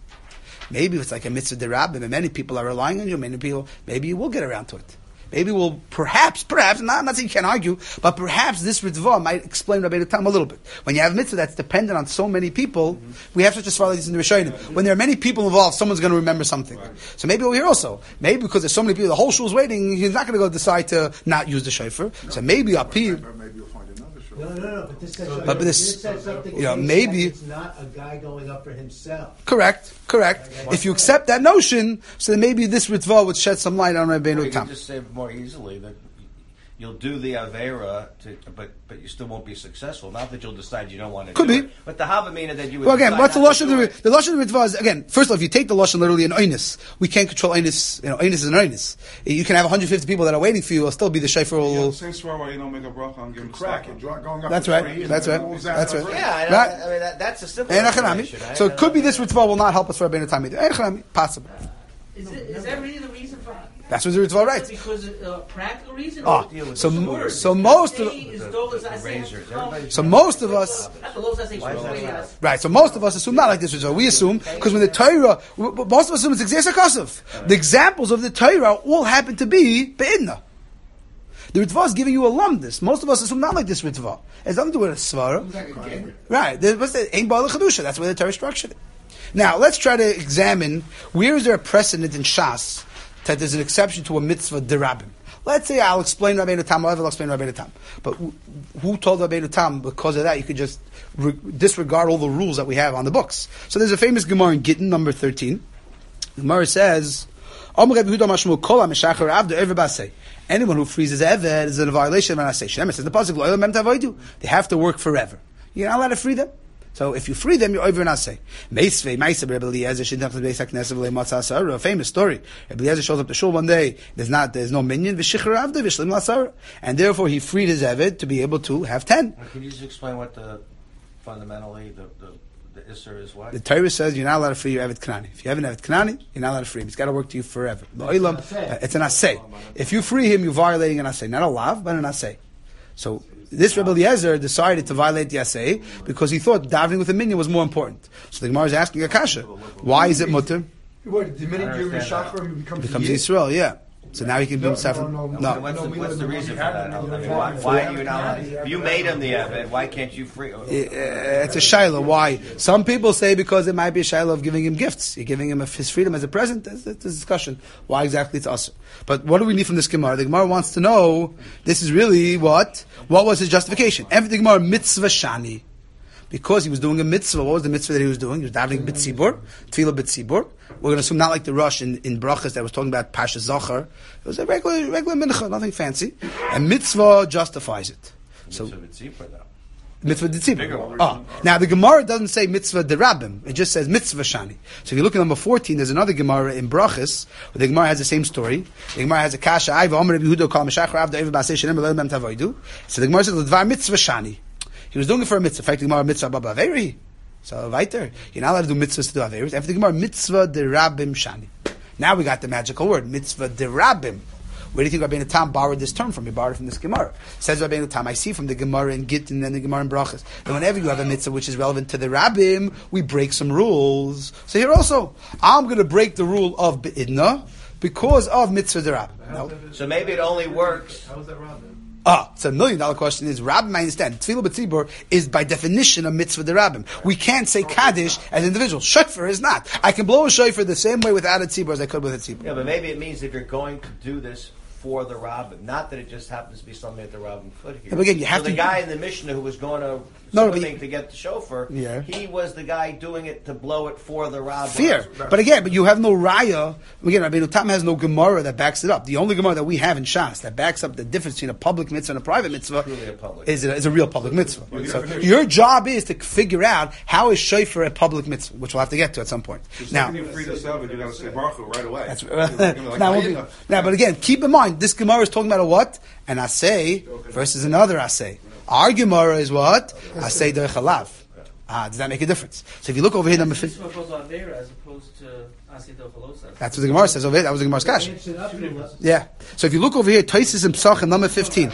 Maybe it's like a mitzvah derab, and many people are relying on you. Many people, maybe you will get around to it. Maybe we'll, perhaps, perhaps, not, I'm not saying you can't argue, but perhaps this Ritva might explain Rabbeinu Tam a little bit. When you have a mitzvah that's dependent on so many people, mm-hmm. we have such a svara like this in the Rishonim. When there are many people involved, someone's going to remember something. Right. So maybe over here also, maybe because there's so many people, the whole shul's waiting, he's not going to go decide to not use the shofar. No. So maybe up here. Maybe you'll find another shofar. No, no, no, but this says, But something, this- this says something you know, that maybe- it's not a guy going up for himself. Correct, correct. If you accept that notion, so then maybe this Ritva would shed some light on Or Rabbeinu you Tam. could just say more easily that you'll do the avera, to, but but you still won't be successful. Not that you'll decide you don't want to Could do be. it, but the havamina that you would. Well, again, decide what's the not lashon to do of the the lashon of mitzvah is, again, first of all, if you take the lashon literally in oinus, we can't control oinus. You know, oinus is an oinus. You can have one hundred fifty people that are waiting for you. Will still be the shayfer. Yeah, Will, the same swear why you don't make a bracha on giving Crack stock. it, dra- going up That's the right. tree, That's and right. moves out That's of right. the- Yeah, I, know, Right. I mean that, that's a simple Ein explanation. achanami. I- So I it could be don't- this mitzvah will not help us for Rabbeinu Tam either. Ein achanami. Possible. Is, it, is that really the reason for? That's what the mitzvah writes. Because uh, practical reason. Ah, or so the m- word? so most of- Say is dolas the I say, razors, no, everybody- So most of us. not the laws I say, Why is that should allowed? say, Right, so most of us assume not like this mitzvah. We assume, because when the Torah, w- w- most of us assume it's Exer Sakasov. The examples of the Torah all happen to be Be'idna. The Ritva is giving you a lumdus. Most of us assume not like this Ritva. It has nothing to do with a Svara. Right, there was the Ein Ba'al Chadusha. That's where the Torah structured it. Now, let's try to examine, where is there a precedent in Shas that there's an exception to a mitzvah derabim? Let's say I'll explain Rabbeinu Tam, I'll explain Rabbeinu Tam. But who, who told Rabbeinu Tam, because of that, you could just re- disregard all the rules that we have on the books? So there's a famous Gemara in Gittin, number thirteen. The Gemara says, anyone who freezes Eved is in a violation of an Asay. Shem says the pasuk, they have to work forever. You're not allowed to free them. So if you free them, you're over an Asay. Meisvei, Meisvei, Rebbe Eliezer, Shidnach Beis HaKnesset V'lei Matzah Asara. A famous story. Rebbe Eliezer shows up to shul one day. There's not, there's no minion. V'shichar Avdei V'shlim L'Asara. And therefore he freed his Eved to be able to have ten. Can you just explain what the fundamentally the the, the isser is? What? The Torah says you're not allowed to free your Eved Kanani. If you have an Eved Kanani, you're not allowed to free him. He's got to work to you forever. It's an Asay. If you free him, you're violating an Asay. Not a lav, but an Asay. So this Rebbe Eliezer decided to violate the Asay because he thought davening with a minion was more important. So the Gemara is asking Akasha, why is it mutter? What, the minute you understand Meshachar, you become Becomes Yid? Israel, yeah. So now he can be No, himself. no, no, No. no. What's the, what's the reason for that? I no, mean, no, why, no, why no, are you no, not? no, If you made him the Eved, why can't you free? Uh, It's a shaila. Why? Some people say because it might be a shaila of giving him gifts. You're giving him his freedom as a present. That's, that's a discussion. Why exactly it's us? But what do we need from this Gemara? The Gemara wants to know, this is really what? What was his justification? Every Gemara, mitzvah shani. Because he was doing a mitzvah. What was the mitzvah that he was doing? He was davening b'tzibur, tefillah b'tzibur. We're going to assume not like the Rush in, in Brachas that was talking about Pasha Zachar. It was a regular, regular mincha, nothing fancy. And mitzvah justifies it. So, Mitzvah b'tzibur, though. mitzvah Bigger d'tzibur. one. Oh. Now the Gemara doesn't say mitzvah derabim. It just says mitzvah shani. So if you look at number fourteen, there's another Gemara in Brachas, where the Gemara has the same story. The Gemara has a kasha, Aiva, Omer Rabbi Yehuda, Kol Meshachar, Avda, Eiva, B'aseh, Shenem, Elel, Mem, Tavoidu. So the Gemara says, L'dvar mitzvah shani. He was doing it for a mitzvah. In fact, the Gemara mitzvah baba averi. So right there, you're not allowed to do mitzvahs to do averis. After the Gemara mitzvah derabim shani. Now we got the magical word mitzvah derabim. Where do you think Rabbeinu Tam borrowed this term from? He borrowed it from this Gemara. Says Rabbeinu Tam, I see from the Gemara in Gittin and the Gemara in Brachas that whenever you have a mitzvah which is relevant to the rabbim, we break some rules. So here also, I'm going to break the rule of be'idna because of mitzvah derabim. No. So maybe it only works. How is that wrong then? Ah, so a million dollar question is, Rabbim, I understand, Tefillah B'tzibur is by definition a mitzvah derabim. We can't say Kaddish as individuals. Shofar is not. I can blow a shofar the same way without a tzibur as I could with a tzibur. Yeah, but maybe it means if you're going to do this for the rabbin, not that it just happens to be something that the rabbin could hear. Yeah, but again, you have so to- the guy in the Mishnah who was going to No, but swimming you- to get the shofar, Yeah. he was the guy doing it to blow it for the rabbin. Fear. But again, but you have no raya. Again, Rabbeinu Tam has no Gemara that backs it up. The only Gemara that we have in Shas that backs up the difference between a public mitzvah and a private mitzvah Truly a public. is a, is a real public mitzvah. So your job is to figure out how is shofar a public mitzvah, which we'll have to get to at some point. Now, Now, you free the seven, you got to say Baruch Hu right away. That's You're gonna be like, now, "Oh, we'll be- yeah." now, but again, keep in mind this Gemara is talking about a what? An asay versus another asay. Our Gemara is what? Asay der chalav. Ah, does that make a difference? So if you look over here, number fifteen, Mitzvah goes on there as opposed to Asidah Chalosa. that's what the Gemara says over here. That was the Gemara's kash. It's an up- Yeah. So if you look over here, Taisis and Psach and number fifteen.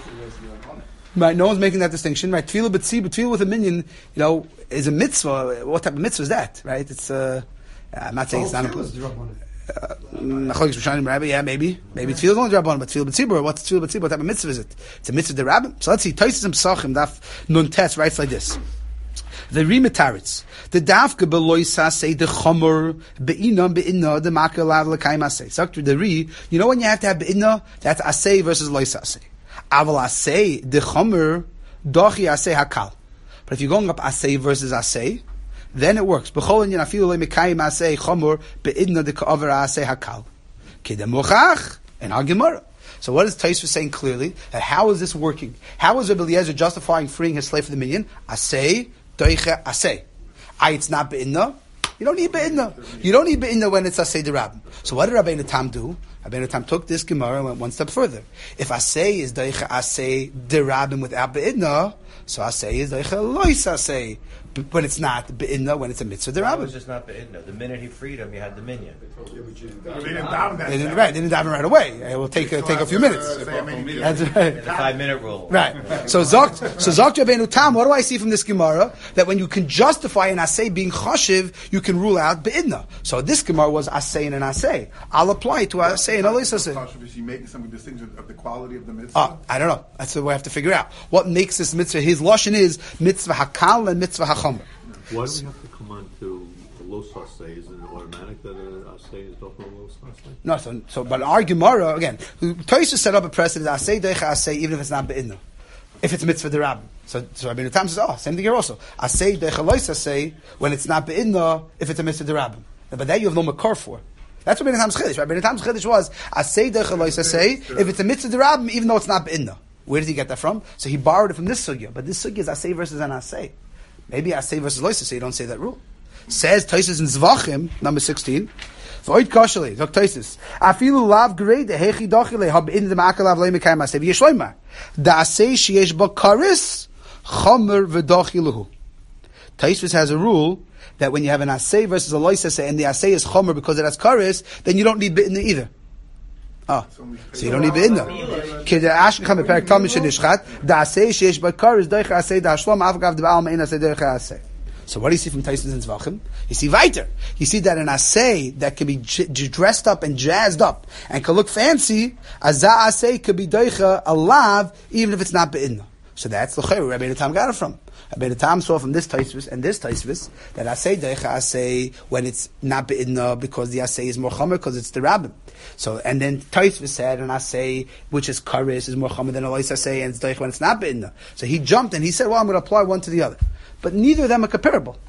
Right, no one's making that distinction, right? Tefillah b'tzibur, tefillah with a minion, you know, is a mitzvah. What type of mitzvah is that, right? It's, uh, I'm not saying it's not Tefillah is included. Rabbanan. Machlokes Rishonim Rabbi, yeah, maybe. Maybe tefillah is only Rabbanan, but tefillah b'tzibur, what's tefillah b'tzibur? What type of mitzvah is it? It's a mitzvah derabim. So let's see, Taisis and Psachim, daf nun tes, writes like this. The Rimetaritz, the Dafka beloisa say the Chomer beinam beinna the makalav lekaim asay. So the Ri, you know when you have to have beinna, that's asay versus loisa asay. Aval asay the Chomer dochi asay hakal. But if you're going up asay versus asay, then it works. B'chol in afilu le mekayim asay Chomer beinna the ka'aver asay hakal. Kedemochach and our Gemara. So So what is Tosfos saying clearly? That how is this working? How is Rabbi Eliezer justifying freeing his slave for the minyan? Asay, doicha, asay. I, it's not be'inna. You don't need be'inna. You don't need be'inna when it's asay derabim. So what did Rabbeinu Tam do? Rabbeinu Tam took this Gemara and went one step further. If asay is doicha asay derabim without be'inna, so asay is doicha lois asay. When it's not be'inna, when it's a mitzvah derabim. It was just not be'inna. The minute he freed him, you had the minyan. They didn't daven that They didn't, day. right, they didn't daven right away. It will take uh, take a few minutes. That's right. The five-minute rule. Right. So Zokt, so Zokt Rabbeinu Tam, what do I see from this Gemara? That when you can justify an asay being chashiv, you can rule out be'idna. So this Gemara was asay and an asay. I'll apply it to asay and alis asay. Is he making some distinction of the quality of the mitzvah? Oh, I don't know. That's what we have to figure out. What makes this mitzvah? His lashon is mitzvah hakal and mitzvah hachomer. Why do we have to come on to a los asay? Is it automatic that a asay is not a los asay? No, so, so but our Gemara again, Tosfos set up a precedent asay deicha asay even if it's not be'idna. If it's mitzvah derabim. So, so Rabbeinu Tam says, oh, same thing here also. Asay deicha lois asay when it's not be'idna if it's a mitzvah derabim. But that you have no makar for. That's what Rabbeinu Tam's chiddush. Rabbeinu Tam's chiddush was asay deicha lois asay if it's a mitzvah derabim even though it's not be'idna. Where did he get that from? So he borrowed it from this sugya. But this sugya is asay versus an asay. Maybe asay versus lois asay. You don't say that rule. Says Tosfos in Zvachim number sixteen. Void kashali, Zok Tosfos. Afilu lav grade hechi dochile hab in the makalav le mekayim asay v'yeshloima. Da asay sheyesh ba karis chomer v'dochiluhu. Tosfos has a rule that when you have an asay versus a lois asay and the asay is chomer because it has karis, then you don't need bitna either. Ah, so you don't need bitna. Kida ashkam beperek talmud shenishchat da asay sheyesh ba karis doich asay da shlom avgav de baal mein asay doich asay. So what do you see from Tosfos and Zvachim? You see weiter. You see that an asay that can be j- j- dressed up and jazzed up and can look fancy, a za asay could be doicha a lav even if it's not be'idna. So that's the chayru Rabbeinu Tam got it from. Rabbeinu Tam saw from this Tosfos and this Tosfos that asay doicha asay when it's not be'idna because the asay is more chomer because it's the rabbim. So and then Tosfos said an asay which is karis is more chomer than a lois asay and it's doicha when it's not be'idna. So he jumped and he said, well, I'm going to apply one to the other. But neither of them are comparable.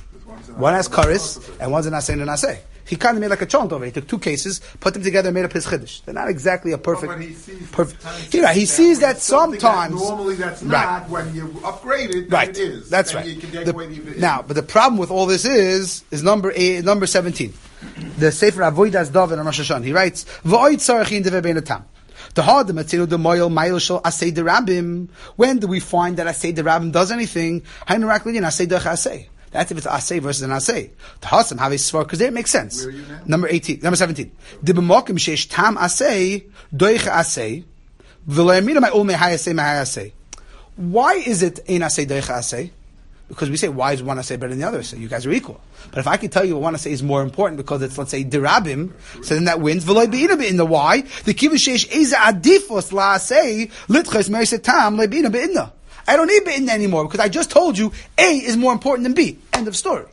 One has karis and one's an asay and an asay. He kind of made like a chont over it. He took two cases, put them together, and made up his chiddush. They're not exactly a perfect. But he sees, perfect. He, right, he sees that sometimes. That normally, that's not. Right. When you upgrade it, right. it is. That's and right. You can take the, away the, now, but the problem with all this is is number eight, number seventeen. The Sefer Avodas David on Rosh Hashanah. He writes, "V'oid tzarachin devei bein tam." The hard the matzinu the moil ma'il shel asay derabim. When do we find that asay derabim does anything? Hainu rak lidin asay dech asay. That's if it's asay versus an asay. The hasam have a svar because there it makes sense. Where are you now? Number eighteen, number seventeen. The b'mokim sheish tam asay doich asay v'lo yamina ma'ul mehai asay mehai asay. Why is it ein asay doich asay? Because we say, why is one asay better than the other? So you guys are equal. But if I can tell you one asay is more important because it's, let's say, derabim, so then that wins. V'lo be'ina be'ina. Why? The kivin sheish eza adifos la asay litches me'asay tam le be'ina be'ina. I don't need be'inna anymore because I just told you A is more important than B. End of story.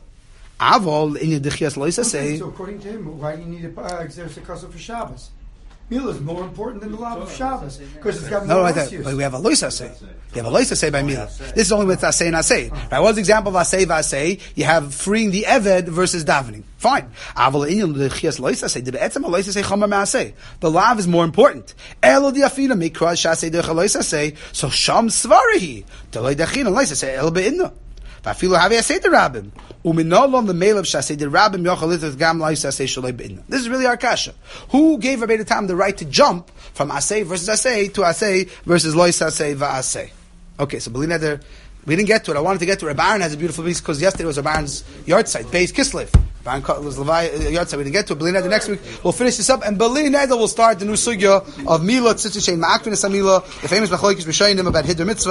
Avol in yedichias lois asay. So according to him, why do you need a exercise kasa for Shabbos? Mila is more important than the law of Shabbos because it's got No, more like use. that. But we have a lois asay. You have a lois asay by Mila. This is only with asay and asay. Right? What's the example of asay v'asay? You have freeing the eved versus davening. Fine. Avol in yedichias lois asay. The be'etzem lois asay chomer me'asay. The lav is more important. Elo diafina mikra shasay decha lois asay. So sham svarahi. Delay dachina lois asay el be'inna. V'afilu havi asay derabim. Uminolon the male of shasay derabim yochel litz gam lois asay shalei be'inna. This is really our kasha. Who gave Rabbeinu Tam the right to jump from asay versus asay to asay versus lois asay va'asay? Okay, so Beli Neder, we didn't get to it. I wanted to get to it. Rabbi Aaron has a beautiful piece because yesterday was Rabbi Aaron's yard site, Beis Kislev. Rabbi Aaron was Levi yard site. We didn't get to it. Beli Neder next week we'll finish this up, and Beli Neder will start the new sugya of Mila Tzitz Shein Ma'akvin Esamila, the famous Machlokes B'Shayim about Hiddur Mitzvah.